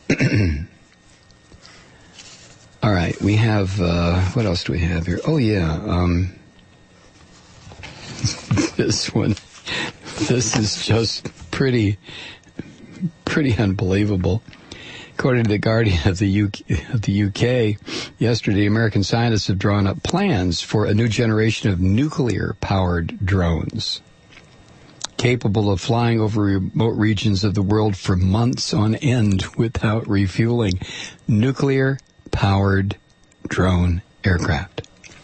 Speaker 1: All right, we have, what else do we have here? Oh, yeah, this one, this is just pretty unbelievable. According to the Guardian of the UK, yesterday, American scientists have drawn up plans for a new generation of nuclear-powered drones, capable of flying over remote regions of the world for months on end without refueling. Nuclear-powered drone aircraft.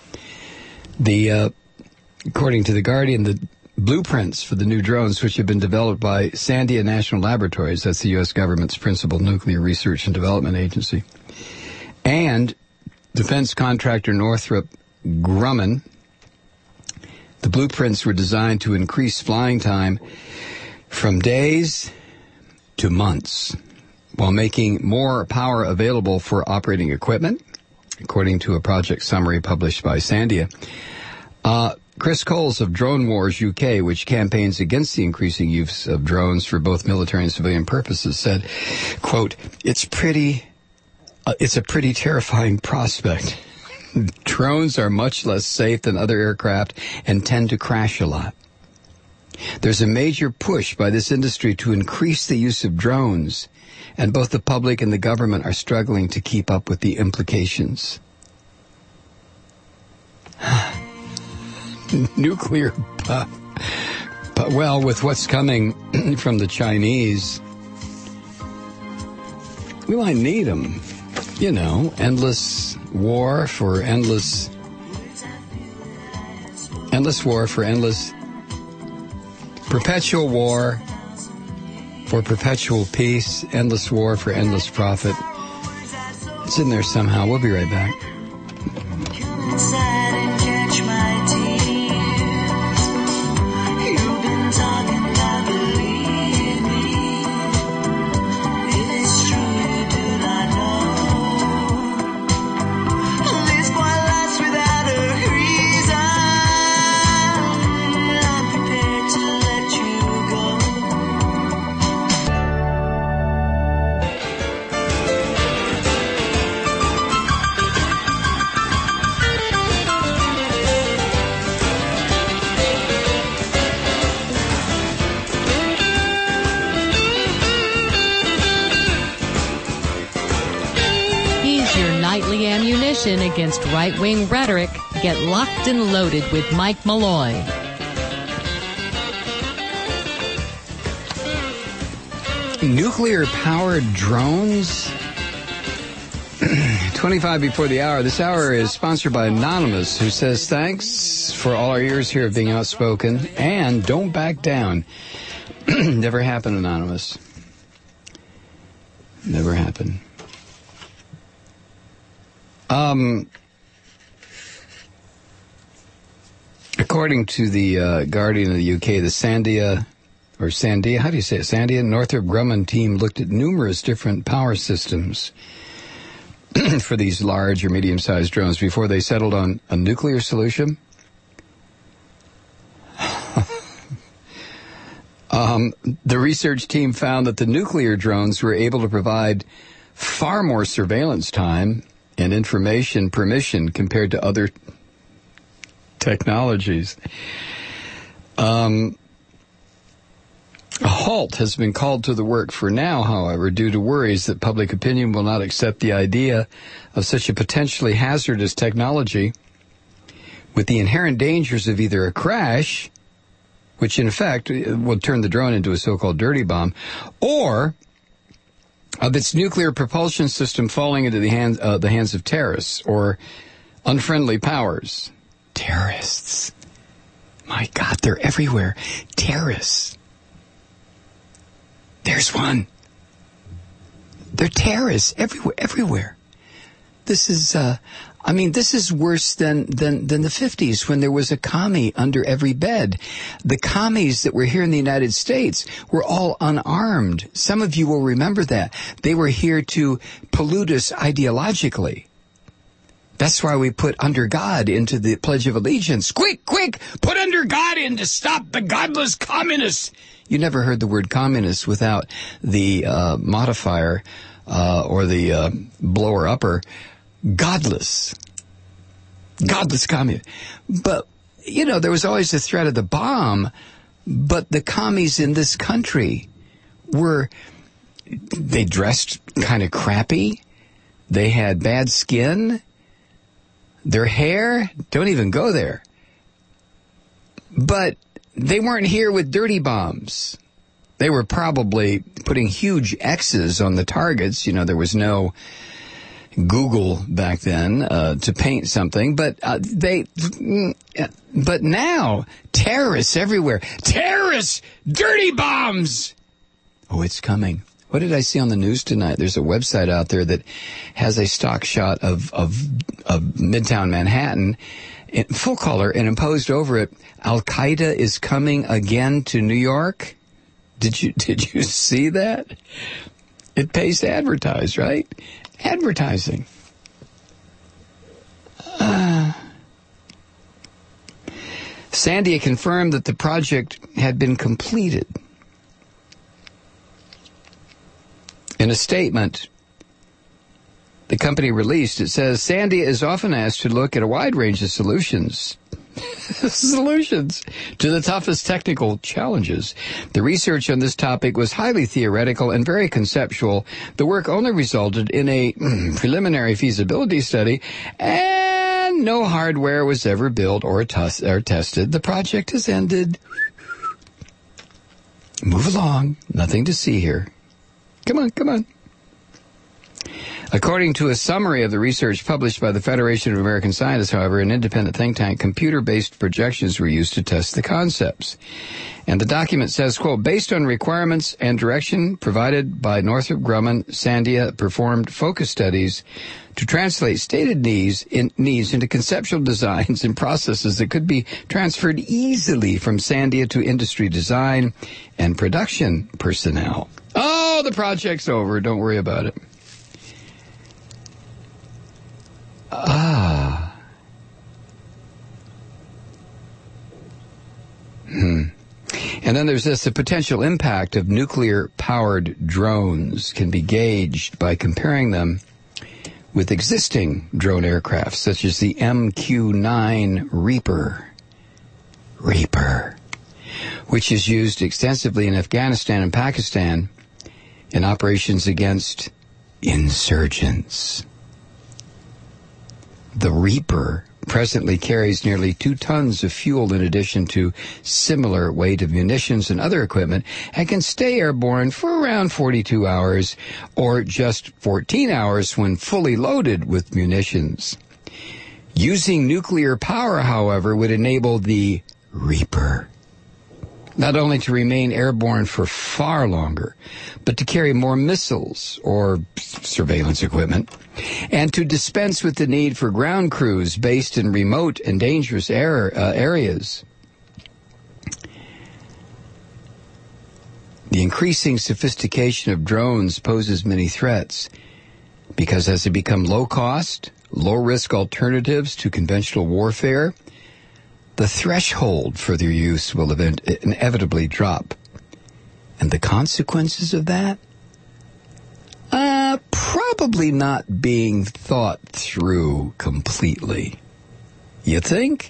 Speaker 1: According to the Guardian, the blueprints for the new drones, which have been developed by Sandia National Laboratories, that's the U.S. government's principal nuclear research and development agency, and defense contractor Northrop Grumman, the blueprints were designed to increase flying time from days to months, while making more power available for operating equipment, according to a project summary published by Sandia. Chris Coles of Drone Wars UK, which campaigns against the increasing use of drones for both military and civilian purposes, said, quote, it's a pretty terrifying prospect. Drones are much less safe than other aircraft and tend to crash a lot. There's a major push by this industry to increase the use of drones, and both the public and the government are struggling to keep up with the implications. Nuclear, well, with what's coming from the Chinese, we might need them. You know, endless war for endless perpetual war for perpetual peace, endless war for endless profit. It's in there somehow. We'll be right back.
Speaker 4: ammunition against right-wing rhetoric. Get locked and loaded with Mike Malloy.
Speaker 1: Nuclear-powered drones? 25 before the hour. This hour is sponsored by Anonymous, who says, thanks for all our years here of being outspoken, and don't back down. Never happened, Anonymous. Never happened. According to the Guardian of the UK, the Sandia, how do you say it? Sandia Northrop Grumman team looked at numerous different power systems for these large or medium-sized drones before they settled on a nuclear solution. The research team found that the nuclear drones were able to provide far more surveillance time and information permission compared to other technologies. A halt has been called to the work for now, however, due to worries that public opinion will not accept the idea of such a potentially hazardous technology with the inherent dangers of either a crash, which in effect will turn the drone into a so-called dirty bomb, or of its nuclear propulsion system falling into the hands of terrorists or unfriendly powers. Terrorists. My God, they're everywhere. Terrorists. There's one. They're terrorists everywhere. This is, this is worse than the 50s when there was a commie under every bed. The commies that were here in the United States were all unarmed. Some of you will remember that. They were here to pollute us ideologically. That's why we put under God into the Pledge of Allegiance. Quick, put under God in to stop the godless communists. You never heard the word communist without the modifier or the blower-upper. Godless communist. But, there was always the threat of the bomb, but the commies in this country they dressed kind of crappy. They had bad skin. Their hair, don't even go there. But they weren't here with dirty bombs. They were probably putting huge X's on the targets. There was no Google back then to paint something, but but now terrorists everywhere. Terrorists, dirty bombs. Oh, it's coming. What did I see on the news tonight? There's a website out there that has a stock shot of Midtown Manhattan in full color and imposed over it, Al-Qaeda is coming again to New York. Did you see that? It pays to advertise, right? Advertising. Sandia confirmed that the project had been completed. In a statement the company released, it says, Sandia is often asked to look at a wide range of solutions to the toughest technical challenges. The research on this topic was highly theoretical and very conceptual. The work only resulted in a preliminary feasibility study, and no hardware was ever built or tested. The project has ended. Move along. Nothing to see here. Come on. According to a summary of the research published by the Federation of American Scientists, however, an independent think tank, computer-based projections were used to test the concepts. And the document says, quote, based on requirements and direction provided by Northrop Grumman, Sandia performed focus studies to translate stated needs into conceptual designs and processes that could be transferred easily from Sandia to industry design and production personnel. Oh, the project's over. Don't worry about it. And then there's this, the potential impact of nuclear-powered drones can be gauged by comparing them with existing drone aircraft, such as the MQ-9 Reaper, which is used extensively in Afghanistan and Pakistan in operations against insurgents. The Reaper presently carries nearly 2 tons of fuel in addition to similar weight of munitions and other equipment, and can stay airborne for around 42 hours or just 14 hours when fully loaded with munitions. Using nuclear power, however, would enable the Reaper not only to remain airborne for far longer, but to carry more missiles or surveillance equipment, and to dispense with the need for ground crews based in remote and dangerous areas. The increasing sophistication of drones poses many threats, because as they become low-cost, low-risk alternatives to conventional warfare, the threshold for their use will inevitably drop. And the consequences of that? Probably not being thought through completely. You think?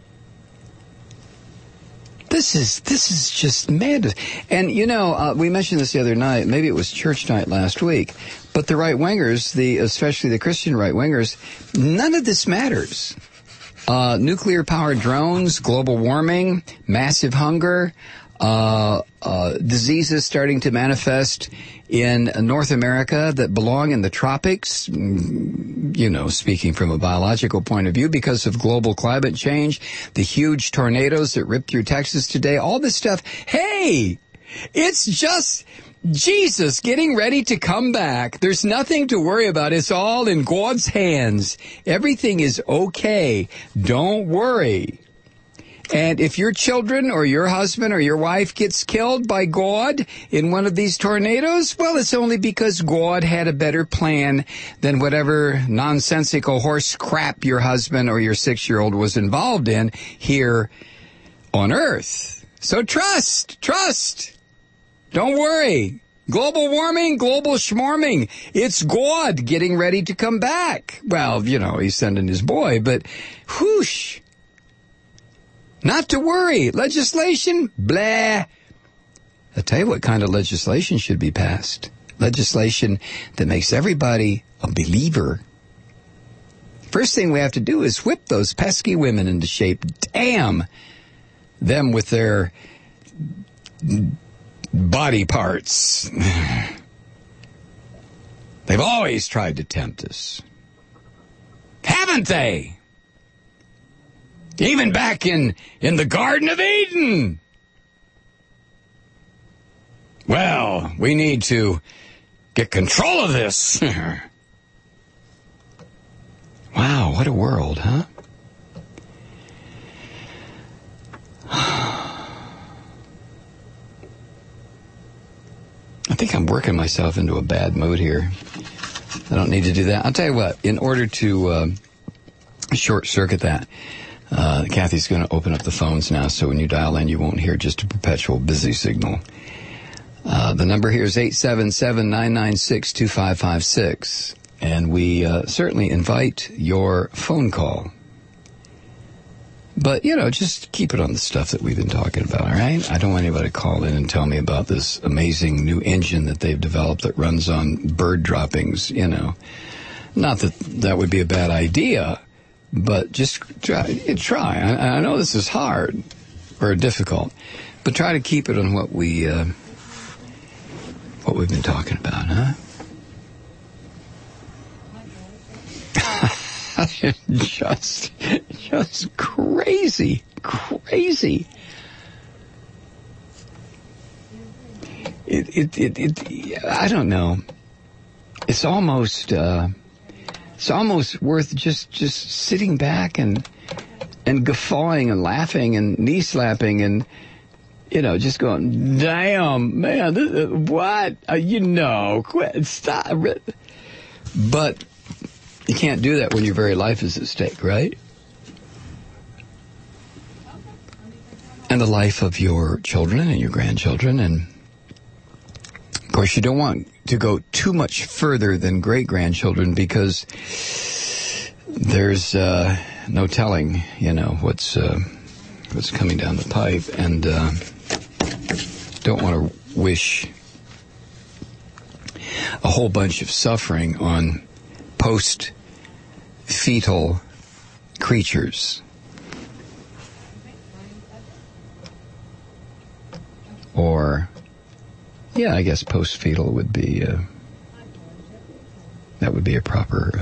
Speaker 1: This is just madness. And, we mentioned this the other night. Maybe it was church night last week. But the right-wingers, especially the Christian right-wingers, none of this matters. Nuclear-powered drones, global warming, massive hunger, diseases starting to manifest in North America that belong in the tropics, speaking from a biological point of view because of global climate change, the huge tornadoes that ripped through Texas today, all this stuff. Hey, it's just Jesus getting ready to come back. There's nothing to worry about. It's all in God's hands. Everything is okay. Don't worry. And if your children or your husband or your wife gets killed by God in one of these tornadoes, well, it's only because God had a better plan than whatever nonsensical horse crap your husband or your 6-year-old was involved in here on Earth. So trust. Don't worry. Global warming, global schmorming. It's God getting ready to come back. Well, he's sending his boy, but whoosh. Not to worry. Legislation? Blah. I'll tell you what kind of legislation should be passed. Legislation that makes everybody a believer. First thing we have to do is whip those pesky women into shape. Damn them with their body parts. They've always tried to tempt us. Haven't they? Even back in the Garden of Eden. Well, we need to get control of this. Wow, what a world, huh? I think I'm working myself into a bad mood here. I don't need to do that. I'll tell you what, in order to short-circuit that, Kathy's going to open up the phones now, so when you dial in, you won't hear just a perpetual busy signal. The number here is 877-996-2556, and we certainly invite your phone call. But, just keep it on the stuff that we've been talking about, all right? I don't want anybody to call in and tell me about this amazing new engine that they've developed that runs on bird droppings, Not that that would be a bad idea, but just try. I know this is hard or difficult, but try to keep it on what we've been talking about, huh? just crazy. I don't know. It's almost worth just sitting back and guffawing and laughing and knee slapping and just going, damn, man, what? Quit, stop. But you can't do that when your very life is at stake, right? And the life of your children and your grandchildren. And, of course, you don't want to go too much further than great-grandchildren because there's no telling, what's coming down the pipe. And don't want to wish a whole bunch of suffering on post-fetal creatures. Or, yeah, I guess post-fetal would be, that would be a proper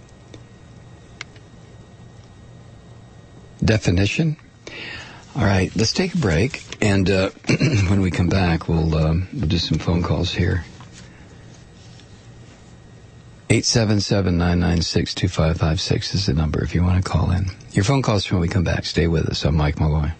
Speaker 1: definition. All right, let's take a break, and when we come back, we'll do some phone calls here. 877-996-2556 is the number if you want to call in. Your phone calls when we come back. Stay with us. I'm Mike Malloy.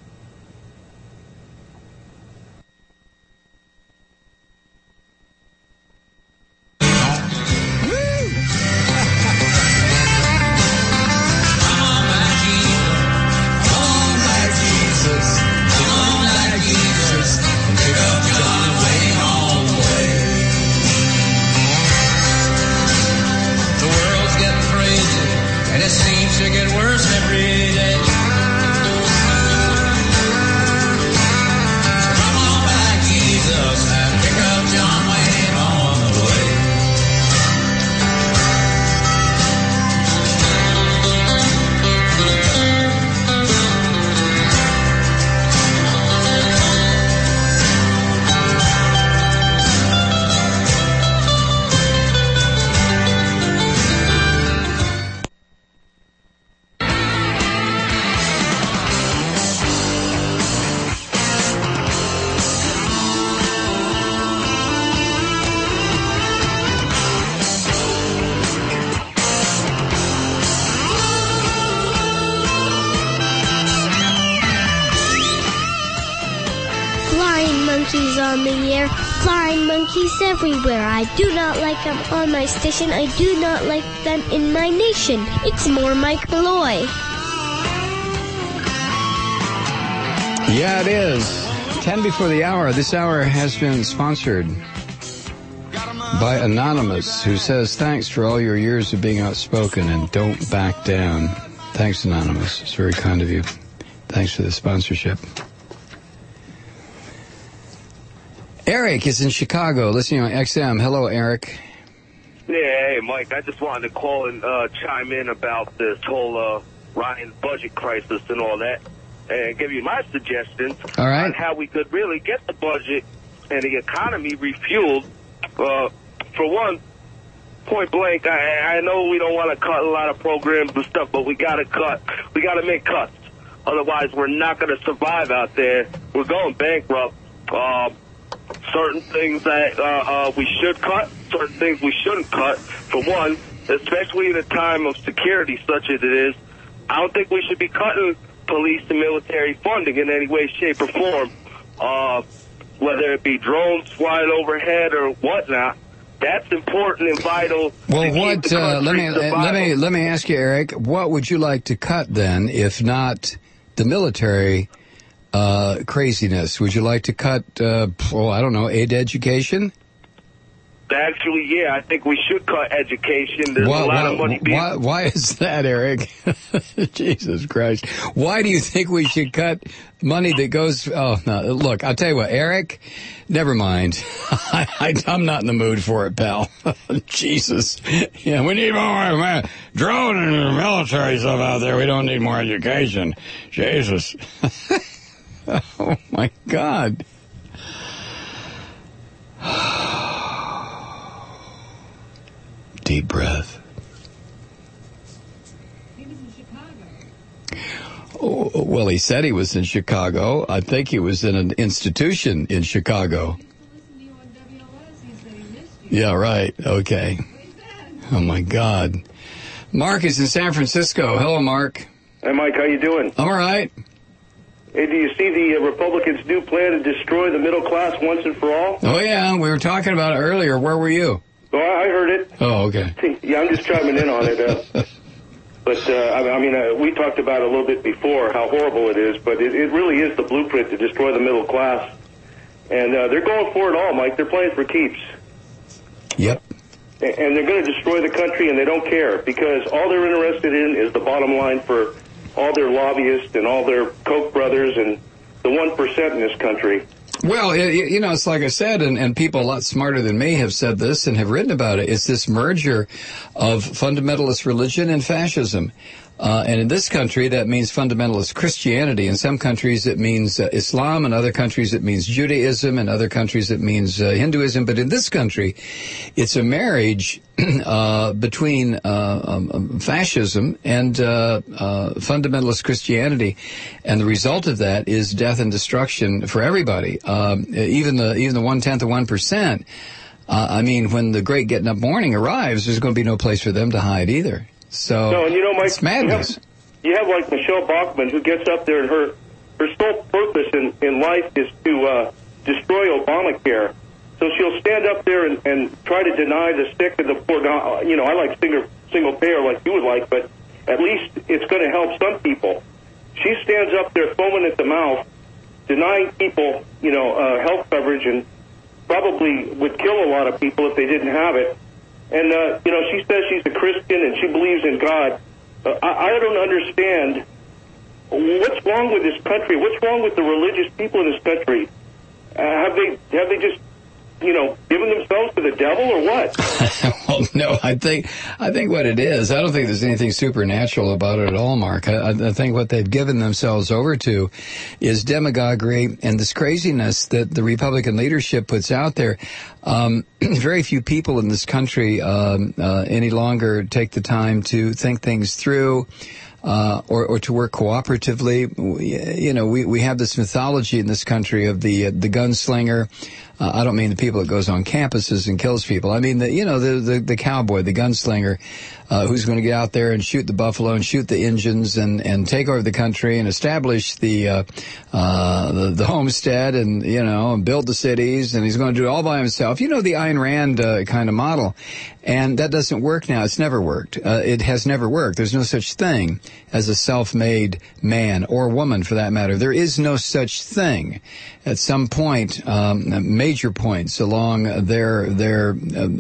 Speaker 6: Everywhere. I do not like them on my station. I do not like them in my nation. It's more Mike Malloy.
Speaker 1: Yeah, it is. 10 before the hour. This hour has been sponsored by Anonymous, who says, thanks for all your years of being outspoken and don't back down. Thanks, Anonymous. It's very kind of you. Thanks for the sponsorship. Eric is in Chicago, listening on XM. Hello, Eric.
Speaker 7: Yeah, hey, Mike. I just wanted to call and chime in about this whole Ryan budget crisis and all that, and give you my suggestions on how we could really get the budget and the economy refueled. For one, point blank, I know we don't want to cut a lot of programs and stuff, but we got to cut. We got to make cuts. Otherwise, we're not going to survive out there. We're going bankrupt. Certain things that we should cut, certain things we shouldn't cut. For one, especially in a time of security such as it is, I don't think we should be cutting police and military funding in any way, shape, or form. Whether it be drones flying overhead or whatnot, that's important and vital.
Speaker 1: Well, what? Let me ask you, Eric. What would you like to cut then, if not the military? Craziness. Would you like to cut, I don't know, aid to education?
Speaker 7: Actually, yeah, I think we should cut education. There's a lot of money being...
Speaker 1: Why is that, Eric? Jesus Christ. Why do you think we should cut money that goes... Oh, no, look, I'll tell you what, Eric, never mind. I'm not in the mood for it, pal. Jesus. Yeah, we need more drone and military stuff out there. We don't need more education. Jesus. Oh, my God. Deep breath.
Speaker 5: He was in Chicago.
Speaker 1: Oh, well, he said he was in Chicago. I think he was in an institution in Chicago.
Speaker 5: He used to listen to you on WLS. He said he missed you.
Speaker 1: Yeah, right. Okay. Oh, my God. Mark is in San Francisco. Hello, Mark.
Speaker 8: Hey, Mike. How you doing?
Speaker 1: All right.
Speaker 8: Hey, do you see the Republicans' new plan to destroy the middle class once and for all?
Speaker 1: Oh, yeah. We were talking about it earlier. Where were you?
Speaker 8: Oh, I heard it.
Speaker 1: Oh, okay.
Speaker 8: Yeah, I'm just chiming in on it. We talked about it a little bit before, how horrible it is, but it really is the blueprint to destroy the middle class. And they're going for it all, Mike. They're playing for keeps.
Speaker 1: Yep.
Speaker 8: And they're going to destroy the country, and they don't care, because all they're interested in is the bottom line for all their lobbyists and all their Koch brothers and the 1% in this country.
Speaker 1: Well, it's like I said, and people a lot smarter than me have said this and have written about it. It's this merger of fundamentalist religion and fascism. And in this country, that means fundamentalist Christianity. In some countries, it means Islam. In other countries, it means Judaism. In other countries, it means Hinduism. But in this country, it's a marriage between fascism and fundamentalist Christianity. And the result of that is death and destruction for everybody, even the 1/10 of 1%. I mean, when the great getting up morning arrives, there's going to be no place for them to hide either. So,
Speaker 8: no, and you know, Mike,
Speaker 1: it's madness.
Speaker 8: You have like Michelle Bachmann, who gets up there, and her sole purpose in life is to destroy Obamacare. So she'll stand up there and try to deny the sick and the poor. Now, you know, I like single payer like you would like, but at least it's going to help some people. She stands up there foaming at the mouth, denying people, you know, health coverage, and probably would kill a lot of people if they didn't have it. And, you know, she says she's a Christian and she believes in God. I don't understand what's wrong with this country. What's wrong with the religious people in this country? Have they just, you know, given themselves to the devil or what?
Speaker 1: Well, no, I think what it is, I don't think there's anything supernatural about it at all, Mark. I think what they've given themselves over to is demagoguery and this craziness that the Republican leadership puts out there. Very few people in this country any longer take the time to think things through. Or to work cooperatively. You know, we have this mythology in this country of the gunslinger. I don't mean the people that goes on campuses and kills people. I mean the cowboy, the gunslinger, who's going to get out there and shoot the buffalo and shoot the Indians and take over the country and establish the homestead and, you know, and build the cities, and he's going to do it all by himself. You know, the Ayn Rand kind of model. And that doesn't work now. It's never worked. It has never worked. There's no such thing as a self-made man or woman, for that matter. There is no such thing. At some point, major points along their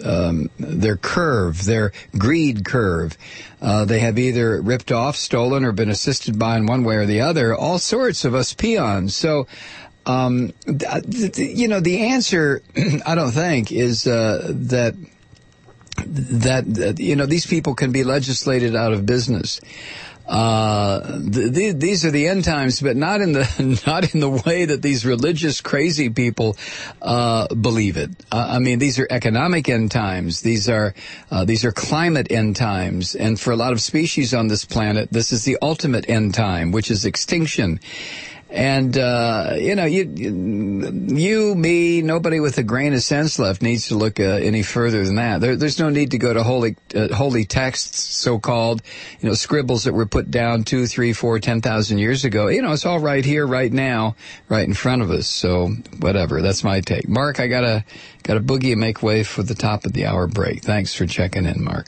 Speaker 1: curve, their greed curve, they have either ripped off, stolen, or been assisted by in one way or the other, all sorts of us peons. So, you know, the answer, I don't think, is that you know, these people can be legislated out of business. These are the end times, but not in the way that these religious crazy people believe it. I mean, these are economic end times. These are climate end times, and for a lot of species on this planet, this is the ultimate end time, which is extinction. And, you know, you, me, nobody with a grain of sense left needs to look any further than that. There's no need to go to holy texts, so-called, you know, scribbles that were put down 2, 3, 4, 10,000 years ago. You know, it's all right here, right now, right in front of us. So, whatever. That's my take. Mark, I gotta boogie and make way for the top of the hour break. Thanks for checking in, Mark.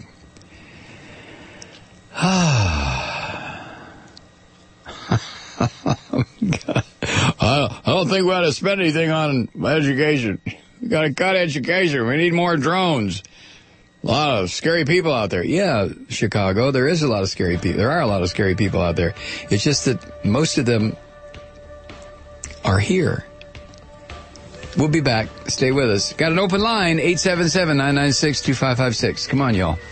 Speaker 1: God. I don't think we ought to spend anything on education. We got to cut education. We need more drones. A lot of scary people out there. Yeah, Chicago, there is a lot of scary people. There are a lot of scary people out there. It's just that most of them are here. We'll be back. Stay with us. Got an open line, 877-996-2556. Come on, y'all.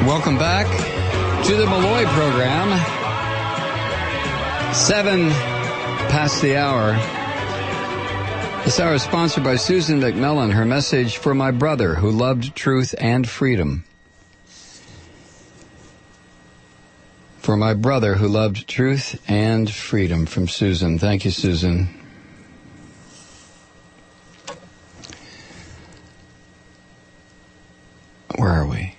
Speaker 1: Welcome back to the Malloy program. 7 past the hour. This hour is sponsored by Susan McMillan. Her message for my brother who loved truth and freedom. For my brother who loved truth and freedom, from Susan. Thank you, Susan. Where are we?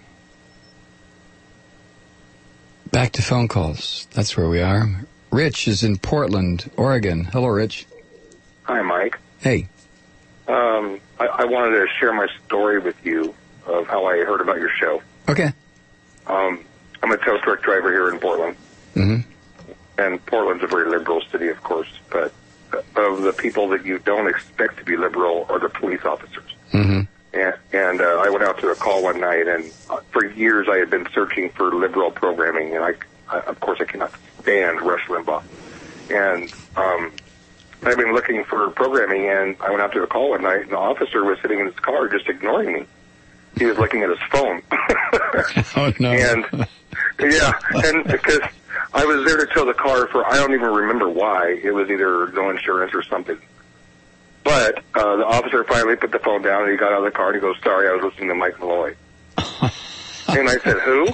Speaker 1: Back to phone calls. That's where we are. Rich is in Portland, Oregon. Hello, Rich.
Speaker 9: Hi, Mike.
Speaker 1: Hey.
Speaker 9: I wanted to share my story with you of how I heard about your show.
Speaker 1: Okay.
Speaker 9: I'm a tow truck driver here in Portland.
Speaker 1: Mm-hmm.
Speaker 9: And Portland's a very liberal city, of course, but of the people that you don't expect to be liberal are the police officers.
Speaker 1: Mm-hmm.
Speaker 9: And I went out to a call one night, and for years I had been searching for liberal programming, and I of course, I cannot stand Rush Limbaugh. And I've been looking for programming, and I went out to a call one night, and the officer was sitting in his car just ignoring me. He was looking at his phone.
Speaker 1: Oh, no.
Speaker 9: And, yeah, and because I was there to tow the car for, I don't even remember why. It was either no insurance or something. But the officer finally put the phone down, and he got out of the car, and he goes, sorry, I was listening to Mike Malloy. And I said, who?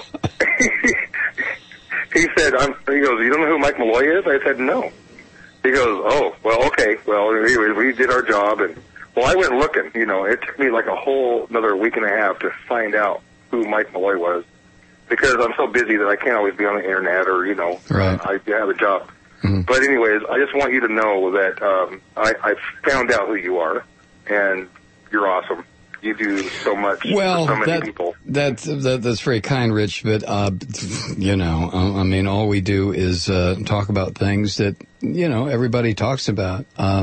Speaker 9: He said, he goes, you don't know who Mike Malloy is? I said, no. He goes, oh, well, okay. Well, anyway, we did our job, and, well, I went looking. You know, it took me like a whole another week and a half to find out who Mike Malloy was, because I'm so busy that I can't always be on the internet or, you know,
Speaker 1: right.
Speaker 9: I have a job.
Speaker 1: Mm-hmm.
Speaker 9: But anyways, I just want you to know that I found out who you are, and you're awesome. You do so much for so many people. That's
Speaker 1: very kind, Rich, but, you know, I mean, all we do is talk about things that, you know, everybody talks about.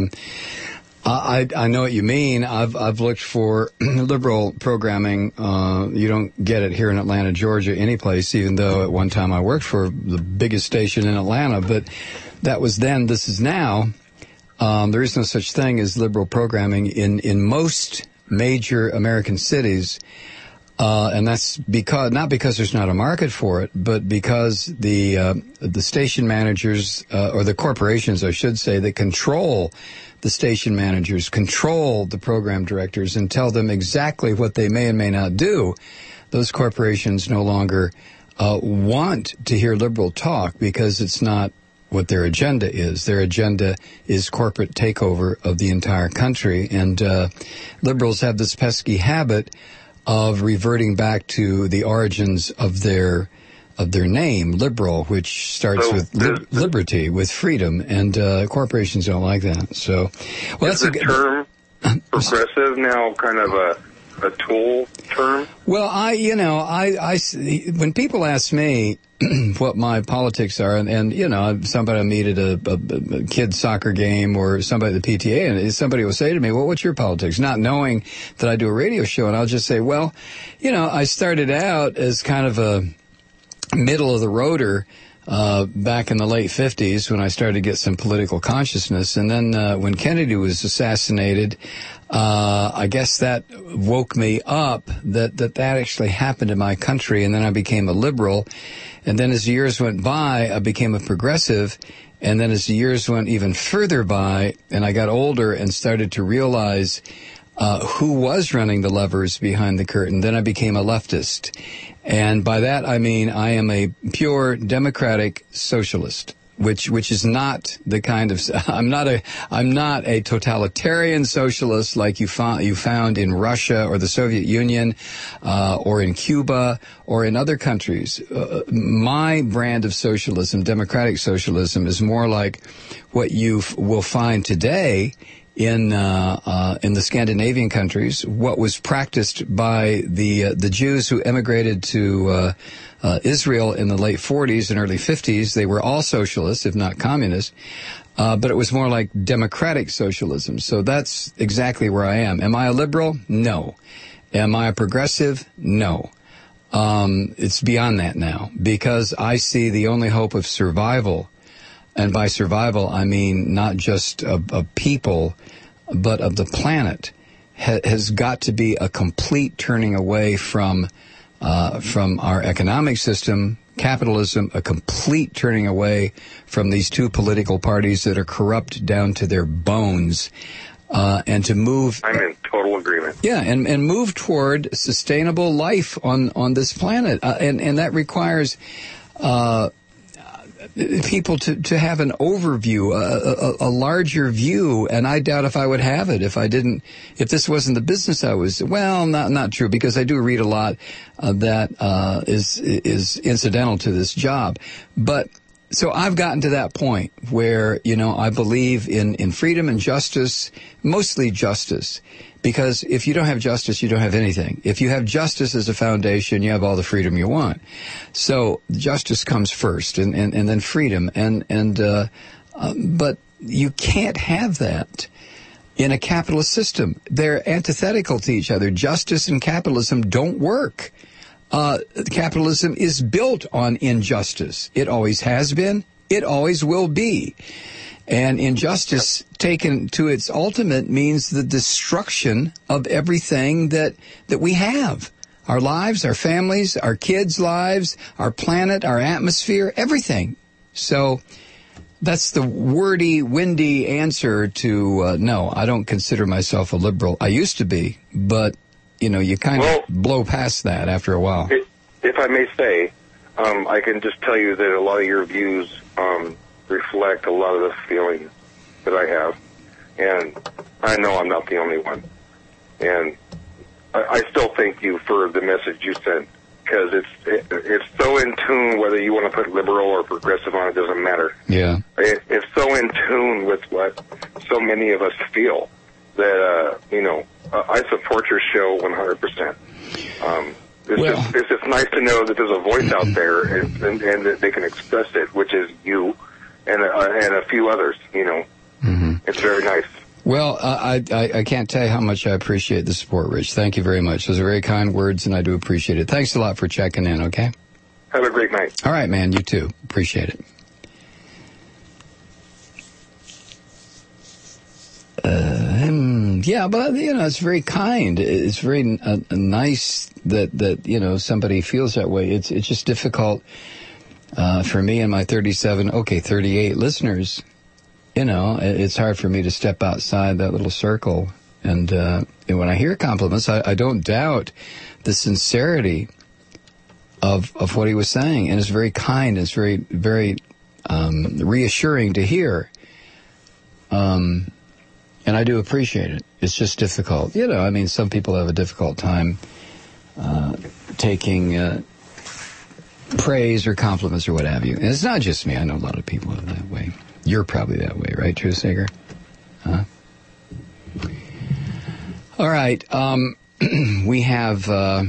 Speaker 1: I know what you mean. I've looked for liberal programming. You don't get it here in Atlanta, Georgia, any place, even though at one time I worked for the biggest station in Atlanta. But that was then. This is now. There is no such thing as liberal programming in most major American cities. And that's not because there's not a market for it, but because the station managers, or the corporations, I should say, that control the station managers, control the program directors, and tell them exactly what they may and may not do. Those corporations no longer want to hear liberal talk because it's not what their agenda is. Their agenda is corporate takeover of the entire country. And liberals have this pesky habit of reverting back to the origins of their name, liberal, which starts with liberty, with freedom, and corporations don't like that. So, well,
Speaker 9: is the term progressive now kind of a tool term? Well,
Speaker 1: when people ask me what my politics are, and you know, somebody I meet at a kid's soccer game or somebody at the PTA, and somebody will say to me, well, what's your politics? Not knowing that I do a radio show, and I'll just say, well, you know, I started out as kind of a middle of the roader back in the late 50s when I started to get some political consciousness. And then when Kennedy was assassinated, I guess that woke me up that actually happened in my country. And then I became a liberal. And then as the years went by, I became a progressive. And then as the years went even further by and I got older and started to realize who was running the levers behind the curtain, then I became a leftist. And by that I mean I am a pure democratic socialist, which is not the kind of I'm not a totalitarian socialist like you found in Russia or the Soviet Union or in Cuba or in other countries. My brand of socialism, democratic socialism, is more like what you will find today in the Scandinavian countries, what was practiced by the Jews who emigrated to Israel in the late 40s and early 50s. They were all socialists, if not communists, but it was more like democratic socialism. So that's exactly where I am. Am I a liberal? No. Am I a progressive? No. It's beyond that now, because I see the only hope of survival. And by survival, I mean not just of people, but of the planet, has got to be a complete turning away from from our economic system, capitalism, a complete turning away from these two political parties that are corrupt down to their bones, and to move...
Speaker 9: I'm in total agreement.
Speaker 1: Yeah, and move toward sustainable life on this planet. And that requires people to have an overview, a larger view, and I doubt if I would have it if this wasn't the business I was. Well, not true, because I do read a lot that is incidental to this job. But so I've gotten to that point where, I believe in freedom and justice, mostly justice. Because if you don't have justice, you don't have anything. If you have justice as a foundation, you have all the freedom you want. So justice comes first, and then freedom. But you can't have that in a capitalist system. They're antithetical to each other. Justice and capitalism don't work. Capitalism is built on injustice. It always has been. It always will be. And injustice taken to its ultimate means the destruction of everything that we have. Our lives, our families, our kids' lives, our planet, our atmosphere, everything. So that's the wordy, windy answer to no, I don't consider myself a liberal. I used to be, but, you kind of blow past that after a while.
Speaker 9: If I may say, I can just tell you that a lot of your views reflect a lot of the feelings that I have, and I know I'm not the only one. And I still thank you for the message you sent, because it's so in tune, whether you want to put liberal or progressive on it, doesn't matter.
Speaker 1: Yeah.
Speaker 9: It's so in tune with what so many of us feel that, I support your show 100%. It's just nice to know that there's a voice out there and that they can express it, which is you and a few others, Mm-hmm. It's very nice.
Speaker 1: Well, I can't tell you how much I appreciate the support, Rich. Thank you very much. Those are very kind words, and I do appreciate it. Thanks a lot for checking in, okay?
Speaker 9: Have a great night.
Speaker 1: All right, man. You too. Appreciate it. Yeah, but, it's very kind. It's very nice that somebody feels that way. It's just difficult for me and my 38 listeners. It's hard for me to step outside that little circle. And when I hear compliments, I don't doubt the sincerity of what he was saying. And it's very kind. It's very, very reassuring to hear. And I do appreciate it. It's just difficult. Some people have a difficult time taking praise or compliments or what have you. And it's not just me. I know a lot of people are that way. You're probably that way, right, Truth Seeker? Huh? All right. We have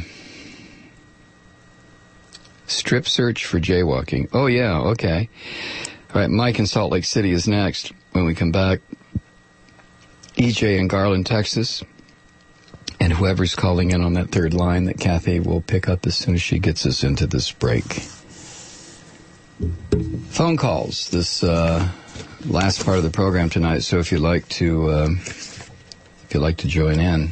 Speaker 1: strip search for jaywalking. Oh, yeah, okay. All right, Mike in Salt Lake City is next when we come back. EJ in Garland, Texas. And whoever's calling in on that third line that Kathy will pick up as soon as she gets us into this break. Phone calls, this last part of the program tonight. So if you'd like to join in,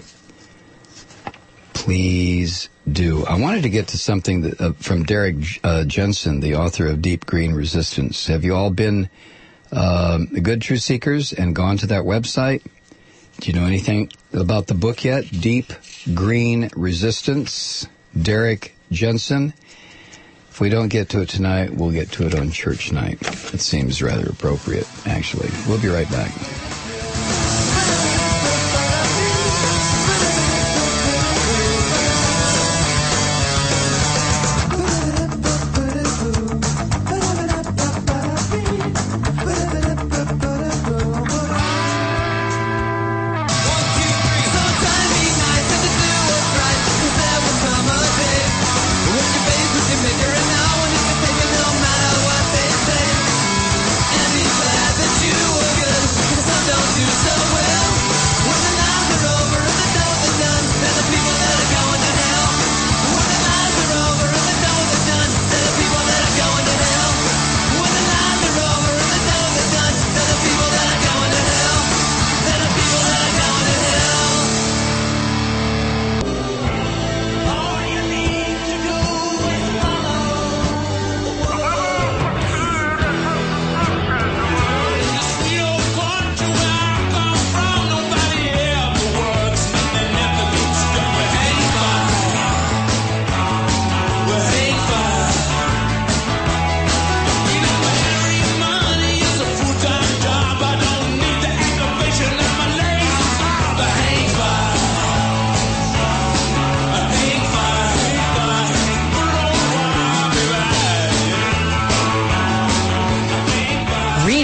Speaker 1: please do. I wanted to get to something that, from Derek Jensen, the author of Deep Green Resistance. Have you all been good truth seekers and gone to that website? Do you know anything about the book yet? Deep Green Resistance, Derek Jensen. If we don't get to it tonight, we'll get to it on church night. It seems rather appropriate, actually. We'll be right back.
Speaker 10: Someday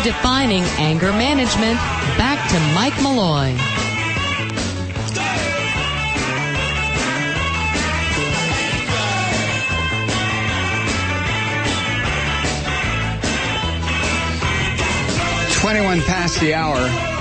Speaker 4: redefining anger management. Back to Mike Malloy.
Speaker 1: "21 past the hour.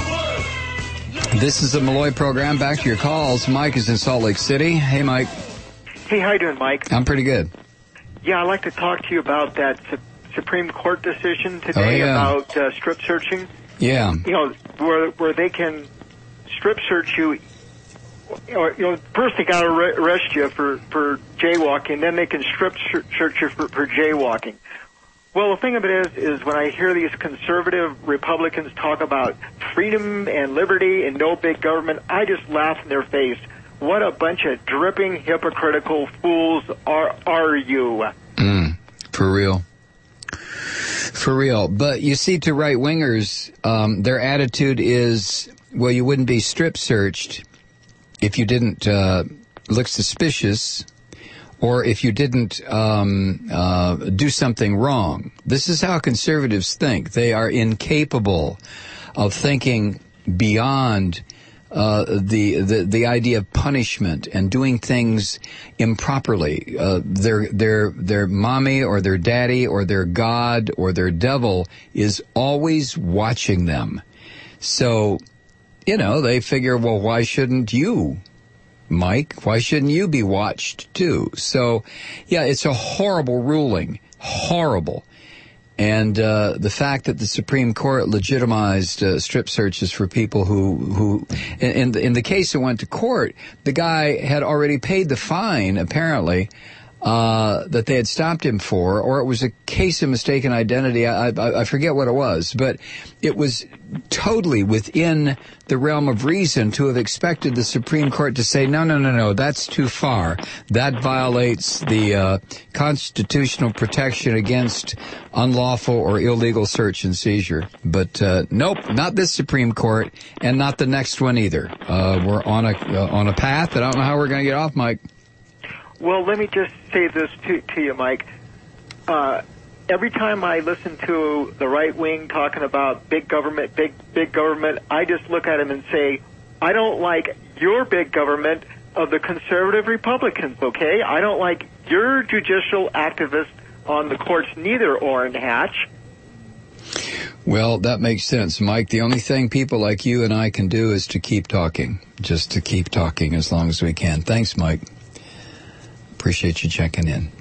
Speaker 1: This is the Malloy program. Back to your calls. Mike is in Salt Lake City. Hey, Mike.
Speaker 10: Hey, how you doing, Mike?
Speaker 1: I'm pretty good.
Speaker 10: Yeah, I'd like to talk to you about that Supreme Court decision today about strip searching.
Speaker 1: Yeah.
Speaker 10: You know, where they can strip search you, or, you know, first they got to arrest you for jaywalking, then they can strip search you for jaywalking. Well, the thing of it is when I hear these conservative Republicans talk about freedom and liberty and no big government, I just laugh in their face. What a bunch of dripping, hypocritical fools are you?
Speaker 1: For real. For real. But you see, to right-wingers, their attitude is, well, you wouldn't be strip searched if you didn't look suspicious, or if you didn't do something wrong. This is how conservatives think. They are incapable of thinking beyond the idea of punishment and doing things improperly. Their mommy or their daddy or their God or their devil is always watching them. So, you know, they figure, well, why shouldn't you, Mike? Why shouldn't you be watched too? So, yeah, it's a horrible ruling. Horrible. And the fact that the Supreme Court legitimized strip searches for people who in the case that went to court, the guy had already paid the fine, apparently, that they had stopped him for, or it was a case of mistaken identity. I forget what it was, but it was totally within the realm of reason to have expected the Supreme Court to say, no, that's too far. That violates the constitutional protection against unlawful or illegal search and seizure. But nope, not this Supreme Court, and not the next one either. We're on a path that I don't know how we're going to get off, Mike.
Speaker 10: Well, let me just say this to you, Mike. Every time I listen to the right wing talking about big government, big government, I just look at them and say, I don't like your big government of the conservative Republicans, okay? I don't like your judicial activists on the courts neither, Orrin Hatch.
Speaker 1: Well, that makes sense, Mike. The only thing people like you and I can do is to keep talking, just to keep talking as long as we can. Thanks, Mike. Appreciate you checking in.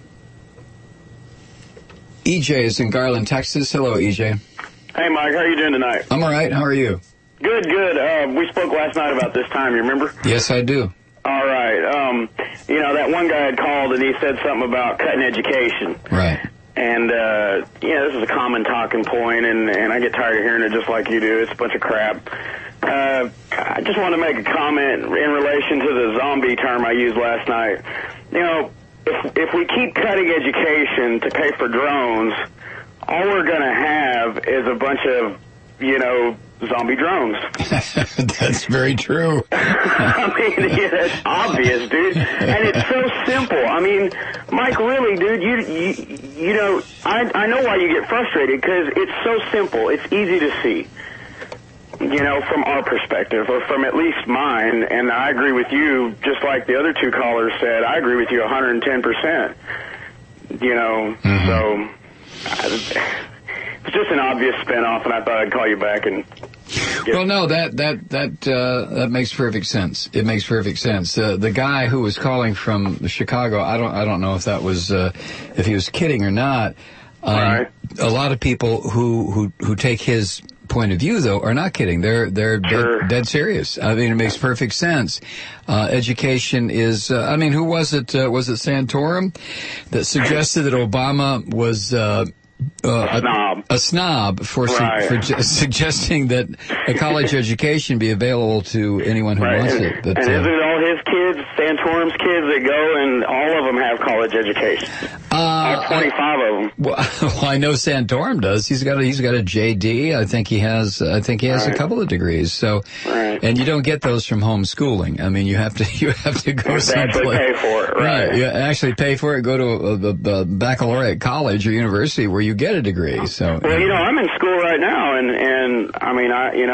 Speaker 1: EJ is in Garland, Texas. Hello, EJ.
Speaker 11: Hey, Mike. How are you doing tonight?
Speaker 1: I'm all right. How are you?
Speaker 11: Good. We spoke last night about this time. You remember?
Speaker 1: Yes, I do.
Speaker 11: All right. You know, that one guy had called and he said something about cutting education.
Speaker 1: Right.
Speaker 11: And, this is a common talking point, and I get tired of hearing it just like you do. It's a bunch of crap. I just want to make a comment in relation to the zombie term I used last night. You know, if we keep cutting education to pay for drones, all we're going to have is a bunch of, zombie drones.
Speaker 1: That's very true.
Speaker 11: I mean, it's obvious, dude. And it's so simple. I mean, Mike, really, dude, you know, I know why you get frustrated, because it's so simple. It's easy to see. From our perspective, or from at least mine, and I agree with you, just like the other two callers said, I agree with you 110%. So it's just an obvious spinoff, and I thought I'd call you back and...
Speaker 1: Well, no, that makes perfect sense. It makes perfect sense. The guy who was calling from Chicago, I don't know if that was if he was kidding or not.
Speaker 11: Right.
Speaker 1: A lot of people who take his point of view, though, are not kidding. They're dead serious. I mean, it makes perfect sense. Education is, who was it? Was it Santorum that suggested that Obama was a snob for suggesting that a college education be available to anyone who wants it? But,
Speaker 11: and isn't it all his kids, Santorum Santorum's kids that go, and all of them have college education. All 25 of them.
Speaker 1: Well, I know Santorum does. He's got a JD. I think he has a couple of degrees. So, and you don't get those from homeschooling. I mean, you have to go someplace.
Speaker 11: Actually pay for it, right?
Speaker 1: You actually pay for it. Go to a baccalaureate college or university where you get a degree. So,
Speaker 11: well, I'm in school right now, and I mean,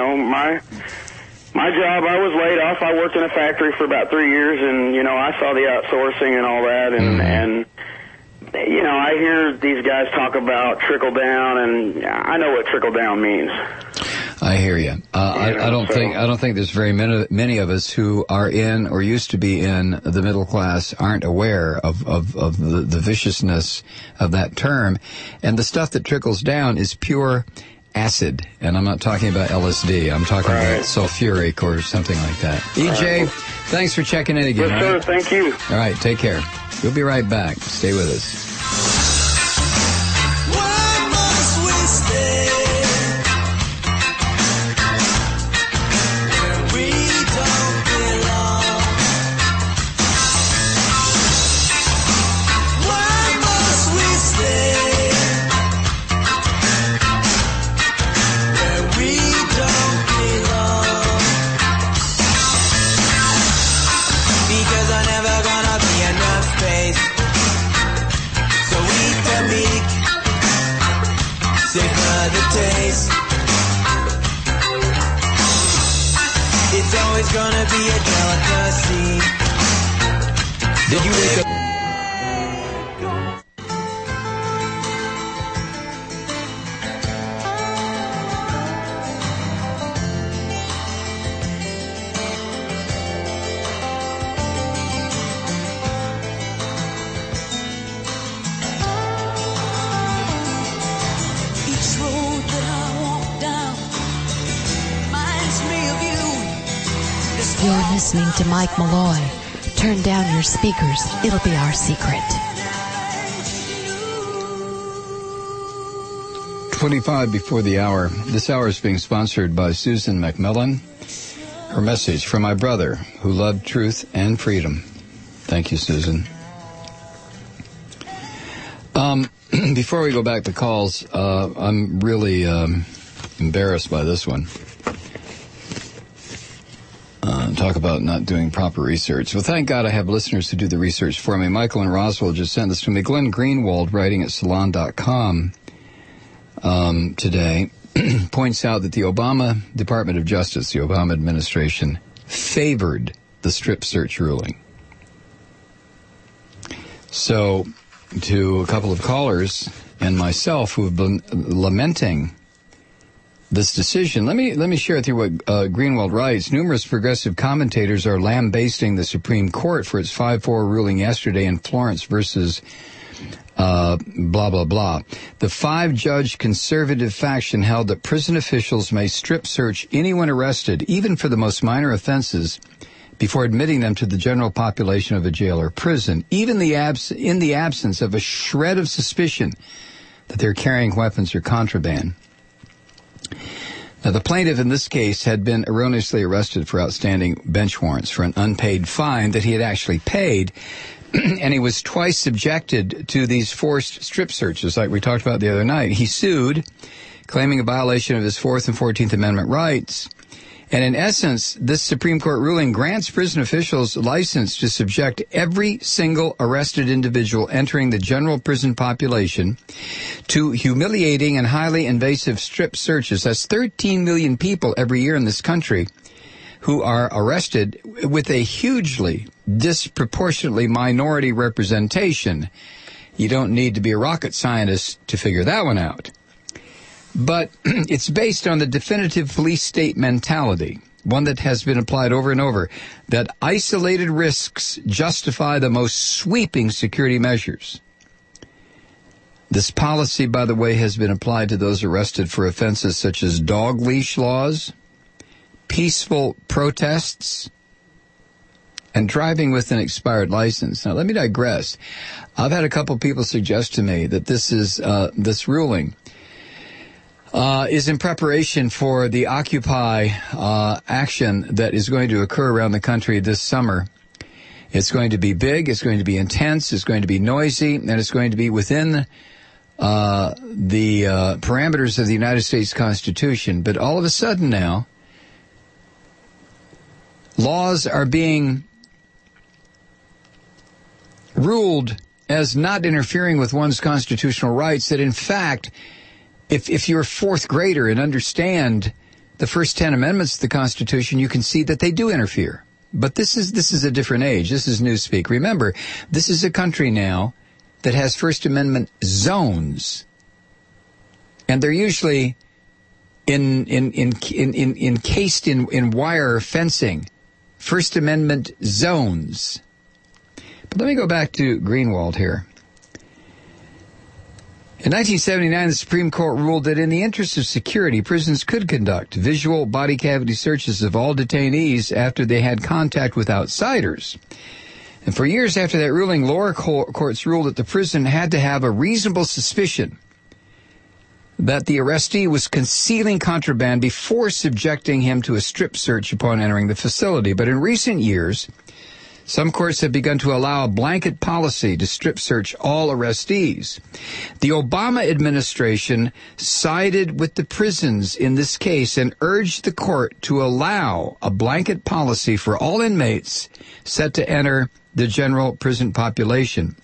Speaker 11: my job, I was laid off. I worked in a factory for about 3 years, and I saw the outsourcing and all that, and I hear these guys talk about trickle down, and I know what trickle down means.
Speaker 1: I hear you. I don't think there's very many of us who are in or used to be in the middle class aren't aware of the viciousness of that term, and the stuff that trickles down is pure acid, and I'm not talking about LSD. I'm talking about sulfuric or something like that. EJ, thanks for checking in again.
Speaker 11: Yes, sir. Thank you.
Speaker 1: All right, take care. We'll be right back. Stay with us.
Speaker 3: Why must we stay where we don't belong? Why must we stay where we don't belong? Because I'm never gonna be enough space. So eat the meat, savor the taste. It's always gonna be a delicacy.
Speaker 1: Did you wake up?
Speaker 3: Each road that I walk down reminds me of you.
Speaker 4: You're listening to Mike Malloy. Turn down your speakers. It'll be our secret.
Speaker 1: 25 before the hour. This hour is being sponsored by Susan McMillan. Her message: for my brother who loved truth and freedom. Thank you, Susan. Before we go back to calls, I'm really embarrassed by this one. Talk about not doing proper research. Well, thank God I have listeners who do the research for me. Michael and Roswell just sent this to me. Glenn Greenwald, writing at Salon.com today, points out that the Obama Department of Justice, the Obama administration, favored the strip search ruling. So, to a couple of callers and myself who have been lamenting this decision, let me share with you what Greenwald writes. Numerous progressive commentators are lambasting the Supreme Court for its 5-4 ruling yesterday in Florence versus blah, blah, blah. The 5-judge conservative faction held that prison officials may strip search anyone arrested, even for the most minor offenses, before admitting them to the general population of a jail or prison, even in the absence of a shred of suspicion that they're carrying weapons or contraband. Now, the plaintiff in this case had been erroneously arrested for outstanding bench warrants for an unpaid fine that he had actually paid, and he was twice subjected to these forced strip searches like we talked about the other night. He sued, claiming a violation of his 4th and 14th Amendment rights. And in essence, this Supreme Court ruling grants prison officials license to subject every single arrested individual entering the general prison population to humiliating and highly invasive strip searches. That's 13 million people every year in this country who are arrested with a hugely disproportionately minority representation. You don't need to be a rocket scientist to figure that one out. But it's based on the definitive police state mentality, one that has been applied over and over, that isolated risks justify the most sweeping security measures. This policy, by the way, has been applied to those arrested for offenses such as dog leash laws, peaceful protests, and driving with an expired license. Now, let me digress. I've had a couple people suggest to me that this ruling is in preparation for the Occupy action that is going to occur around the country this summer, It's going to be big, it's going to be intense, it's going to be noisy, and it's going to be within the parameters of the United States Constitution. But all of a sudden now, laws are being ruled as not interfering with one's constitutional rights, that in fact, if you're a fourth grader and understand the first 10 amendments of the Constitution, you can see that they do interfere. But this is a different age. This is newspeak. Remember, this is a country now that has First Amendment zones, and they're usually encased in wire fencing. First Amendment zones. But let me go back to Greenwald here. In 1979, the Supreme Court ruled that in the interest of security, prisons could conduct visual body cavity searches of all detainees after they had contact with outsiders. And for years after that ruling, lower courts ruled that the prison had to have a reasonable suspicion that the arrestee was concealing contraband before subjecting him to a strip search upon entering the facility. But in recent years, some courts have begun to allow a blanket policy to strip search all arrestees. The Obama administration sided with the prisons in this case and urged the court to allow a blanket policy for all inmates set to enter the general prison population.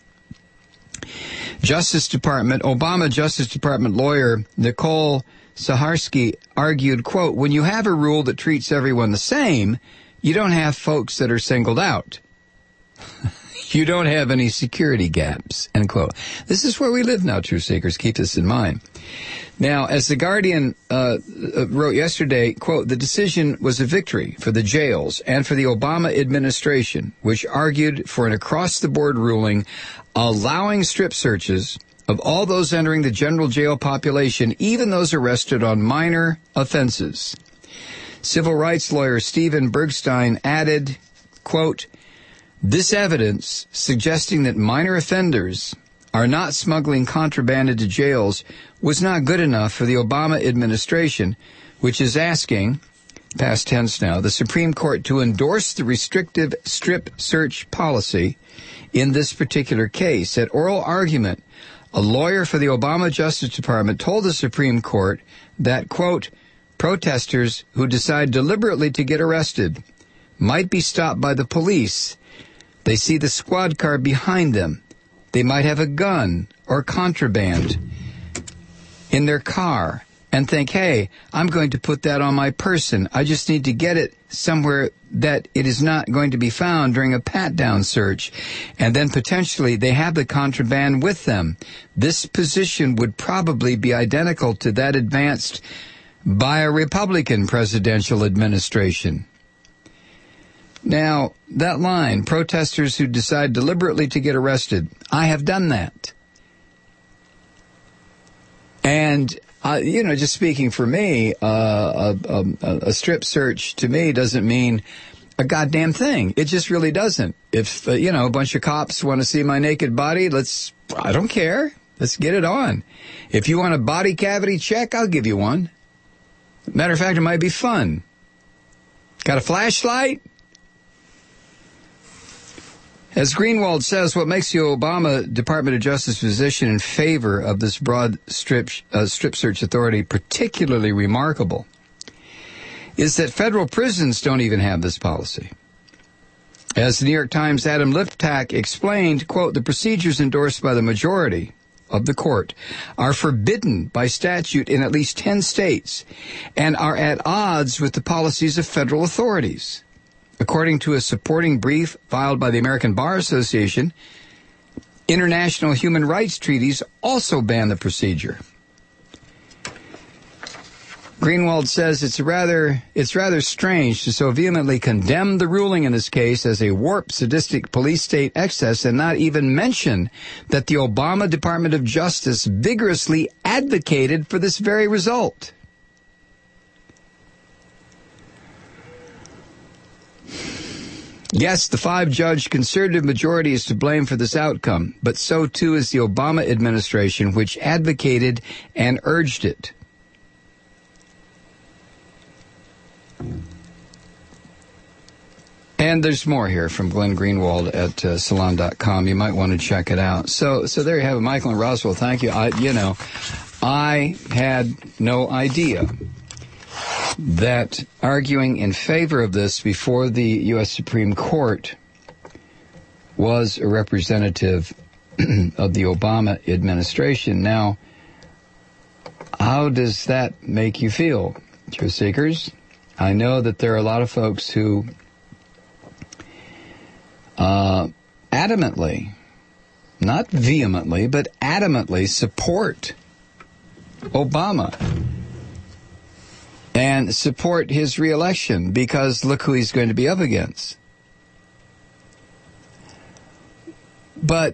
Speaker 1: Obama Justice Department lawyer Nicole Saharsky argued, quote, when you have a rule that treats everyone the same, you don't have folks that are singled out. You don't have any security gaps, end quote. This is where we live now, Truth Seekers. Keep this in mind. Now, as The Guardian wrote yesterday, quote, the decision was a victory for the jails and for the Obama administration, which argued for an across-the-board ruling allowing strip searches of all those entering the general jail population, even those arrested on minor offenses. Civil rights lawyer Stephen Bergstein added, quote, this evidence suggesting that minor offenders are not smuggling contraband into jails was not good enough for the Obama administration, which is asking, past tense now, the Supreme Court to endorse the restrictive strip search policy in this particular case. At oral argument, a lawyer for the Obama Justice Department told the Supreme Court that, quote, protesters who decide deliberately to get arrested might be stopped by the police. They see the squad car behind them. They might have a gun or contraband in their car and think, hey, I'm going to put that on my person. I just need to get it somewhere that it is not going to be found during a pat-down search. And then potentially they have the contraband with them. This position would probably be identical to that advanced by a Republican presidential administration. Now, that line, protesters who decide deliberately to get arrested, I have done that. And, just speaking for me, a strip search to me doesn't mean a goddamn thing. It just really doesn't. If, a bunch of cops want to see my naked body, I don't care. Let's get it on. If you want a body cavity check, I'll give you one. Matter of fact, it might be fun. Got a flashlight? As Greenwald says, what makes the Obama Department of Justice position in favor of this broad strip search authority particularly remarkable is that federal prisons don't even have this policy. As the New York Times' Adam Liptak explained, quote, the procedures endorsed by the majority of the court are forbidden by statute in at least 10 states and are at odds with the policies of federal authorities. According to a supporting brief filed by the American Bar Association, international human rights treaties also ban the procedure. Greenwald says it's rather strange to so vehemently condemn the ruling in this case as a warped, sadistic police state excess and not even mention that the Obama Department of Justice vigorously advocated for this very result. Yes, the 5-judge conservative majority is to blame for this outcome, but so too is the Obama administration, which advocated and urged it. And there's more here from Glenn Greenwald at salon.com. You might want to check it out. So there you have it. Michael and Roswell, thank you. I had no idea that arguing in favor of this before the U.S. Supreme Court was a representative of the Obama administration. Now, how does that make you feel, Truth Seekers? I know that there are a lot of folks who adamantly, not vehemently, but adamantly support Obama and support his reelection because look who he's going to be up against. But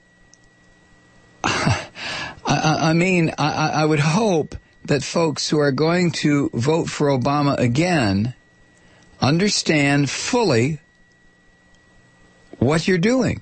Speaker 1: I would hope that folks who are going to vote for Obama again understand fully what you're doing.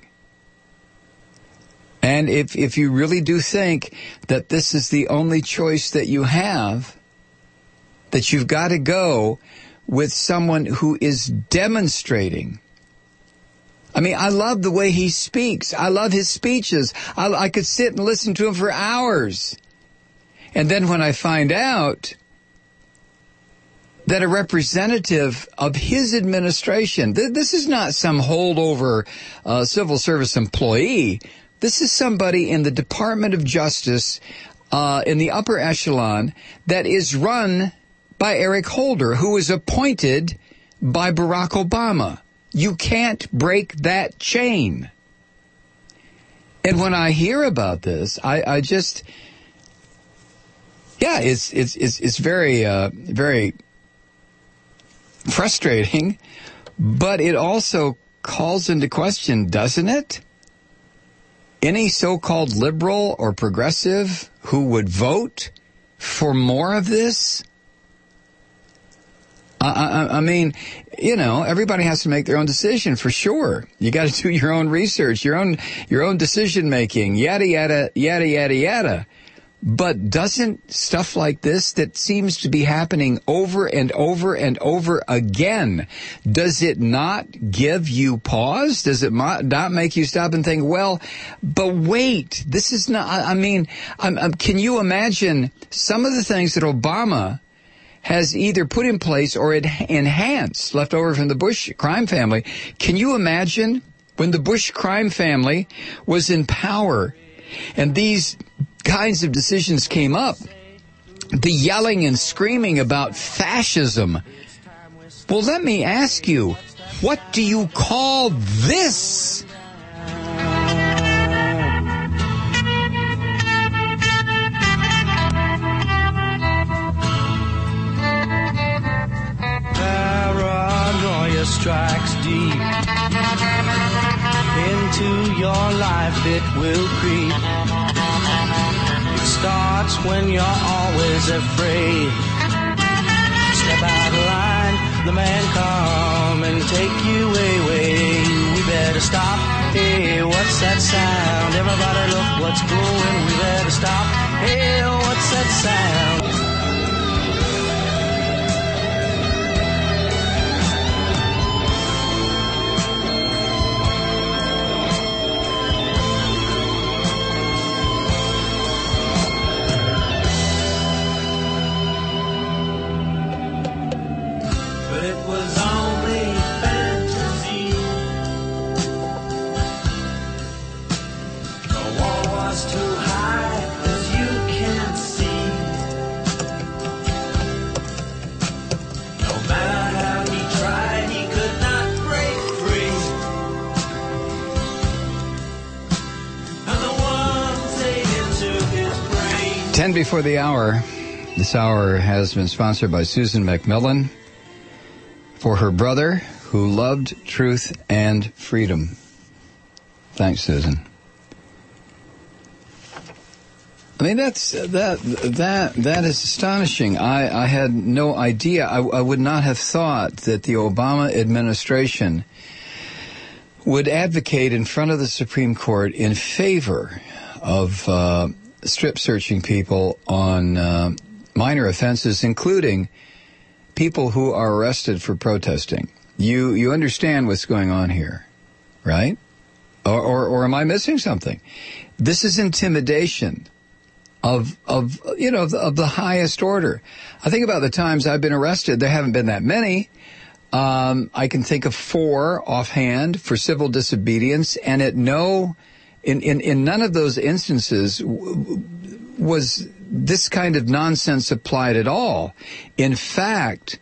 Speaker 1: And if you really do think that this is the only choice that you have, that you've got to go with someone who is demonstrating. I mean, I love the way he speaks. I love his speeches. I could sit and listen to him for hours. And then when I find out that a representative of his administration, this is not some holdover civil service employee. This is somebody in the Department of Justice, in the upper echelon, that is run by Eric Holder, who was appointed by Barack Obama. You can't break that chain. And when I hear about this, I just, yeah, it's very, very frustrating, but it also calls into question, doesn't it? Any so-called liberal or progressive who would vote for more of this? I mean, you know, everybody has to make their own decision for sure. You got to do your own research, your own decision making, yada, yada, yada, yada, yada. But doesn't stuff like this that seems to be happening over and over and over again, does it not give you pause? Does it not make you stop and think, well, but wait, this is not, I mean, can you imagine some of the things that Obama has either put in place or enhanced, left over from the Bush crime family? Can you imagine when the Bush crime family was in power and these kinds of decisions came up, the yelling and screaming about fascism? Well, let me ask you, what do you call this?
Speaker 3: Paranoia strikes deep into your life, it will creep. Starts when you're always afraid. Step out of line, the man come and take you away. We better stop. Hey, what's that sound? Everybody look what's going. We better stop. Hey, what's that sound?
Speaker 1: Before the hour. This hour has been sponsored by Susan McMillan for her brother who loved truth and freedom. Thanks, Susan. I mean, that is astonishing. I had no idea. I would not have thought that the Obama administration would advocate in front of the Supreme Court in favor of strip searching people on minor offenses, including people who are arrested for protesting. You understand what's going on here, right? Or am I missing something? This is intimidation of the highest order. I think about the times I've been arrested. There haven't been that many. I can think of 4 offhand for civil disobedience, and in none of those instances was this kind of nonsense applied at all. In fact,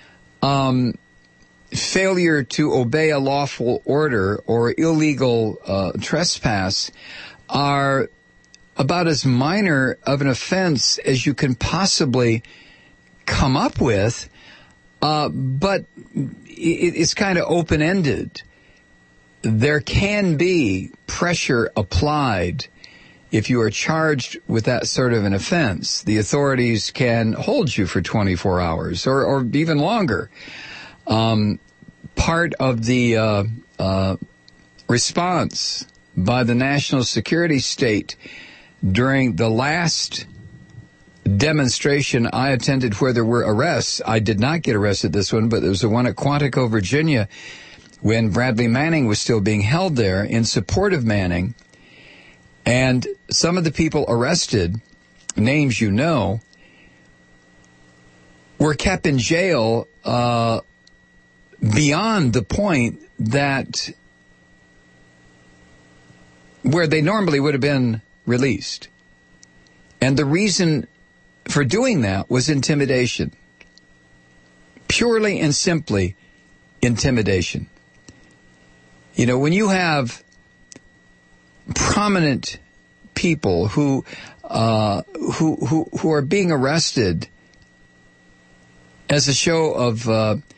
Speaker 1: failure to obey a lawful order or illegal trespass are about as minor of an offense as you can possibly come up with, but it's kind of open-ended. There can be pressure applied if you are charged with that sort of an offense. The authorities can hold you for 24 hours or even longer. Part of the response by the national security state during the last demonstration I attended where there were arrests. I did not get arrested this one, but there was the one at Quantico, Virginia, when Bradley Manning was still being held there in support of Manning. And some of the people arrested, names you know, were kept in jail beyond the point that where they normally would have been released. And the reason for doing that was intimidation. Purely and simply intimidation. You know, when you have prominent people who are being arrested as a show of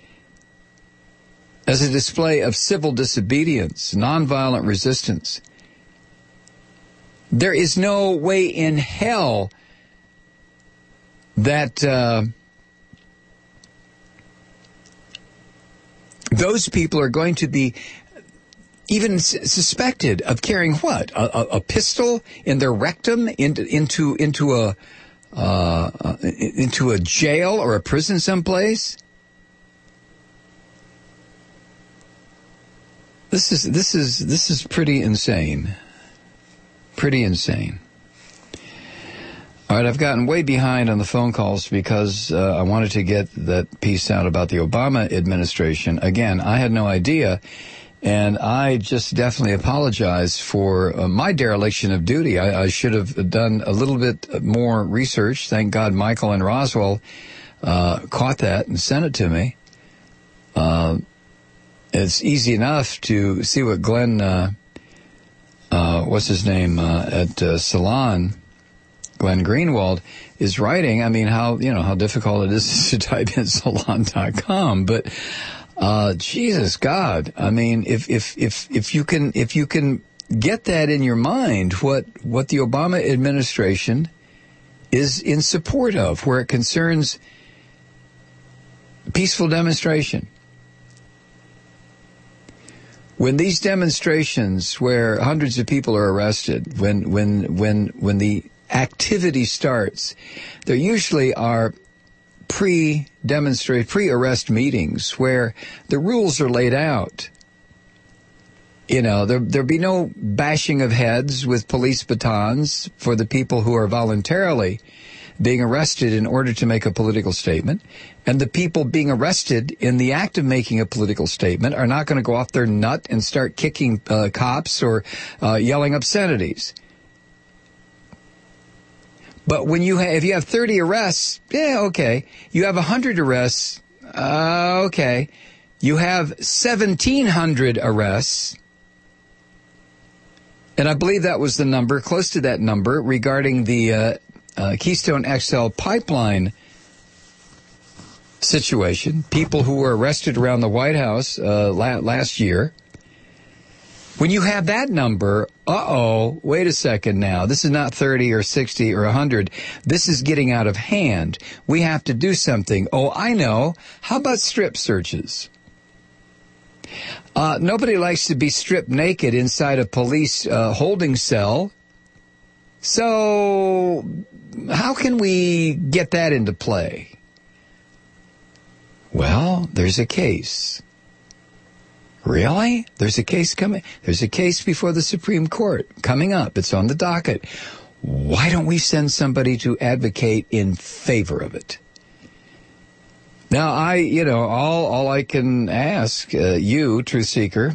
Speaker 1: as a display of civil disobedience, nonviolent resistance, there is no way in hell that those people are going to be even suspected of carrying what? A pistol in their rectum into a jail or a prison someplace? This is pretty insane. Pretty insane. All right, I've gotten way behind on the phone calls because I wanted to get that piece out about the Obama administration. Again, I had no idea, and I just definitely apologize for my dereliction of duty. I should have done a little bit more research. Thank God Michael and Roswell caught that and sent it to me. It's easy enough to see what Glenn, what's his name, at Salon, Glenn Greenwald, is writing. I mean, how difficult it is to type in salon.com, but Jesus God, I mean, if you can get that in your mind, what the Obama administration is in support of, where it concerns peaceful demonstration. When these demonstrations where hundreds of people are arrested, when the activity starts, there usually are pre-arrest meetings where the rules are laid out. You know, there'll be no bashing of heads with police batons for the people who are voluntarily being arrested in order to make a political statement. And the people being arrested in the act of making a political statement are not going to go off their nut and start kicking cops or yelling obscenities. But when if you have 30 arrests, yeah, okay. You have 100 arrests, okay. You have 1,700 arrests, and I believe that was the number, close to that number, regarding the Keystone XL pipeline situation. People who were arrested around the White House last year. When you have that number, wait a second now. This is not 30 or 60 or 100. This is getting out of hand. We have to do something. Oh, I know. How about strip searches? Nobody likes to be stripped naked inside a police holding cell. So how can we get that into play? Well, there's a case. Really? There's a case coming. There's a case before the Supreme Court coming up. It's on the docket. Why don't we send somebody to advocate in favor of it? Now, all I can ask you, Truth Seeker,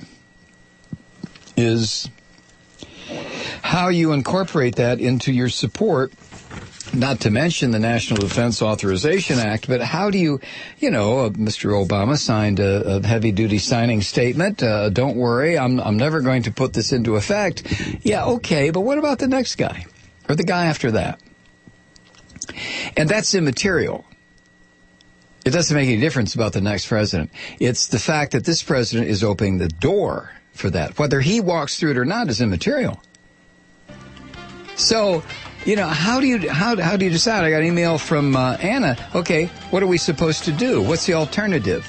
Speaker 1: is how you incorporate that into your support, not to mention the National Defense Authorization Act, but how do you, Mr. Obama signed a heavy-duty signing statement. Don't worry, I'm never going to put this into effect. Yeah, okay, but what about the next guy or the guy after that? And that's immaterial. It doesn't make any difference about the next president. It's the fact that this president is opening the door for that. Whether he walks through it or not is immaterial. So, how do you decide? I got an email from Anna. Okay, what are we supposed to do? What's the alternative?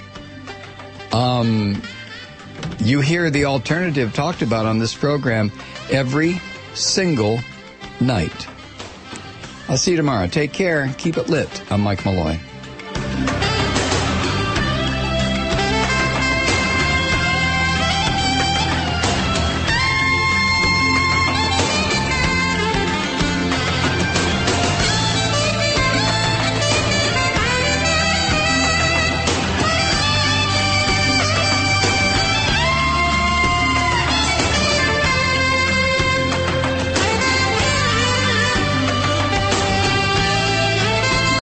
Speaker 1: You hear the alternative talked about on this program every single night. I'll see you tomorrow. Take care. Keep it lit. I'm Mike Malloy.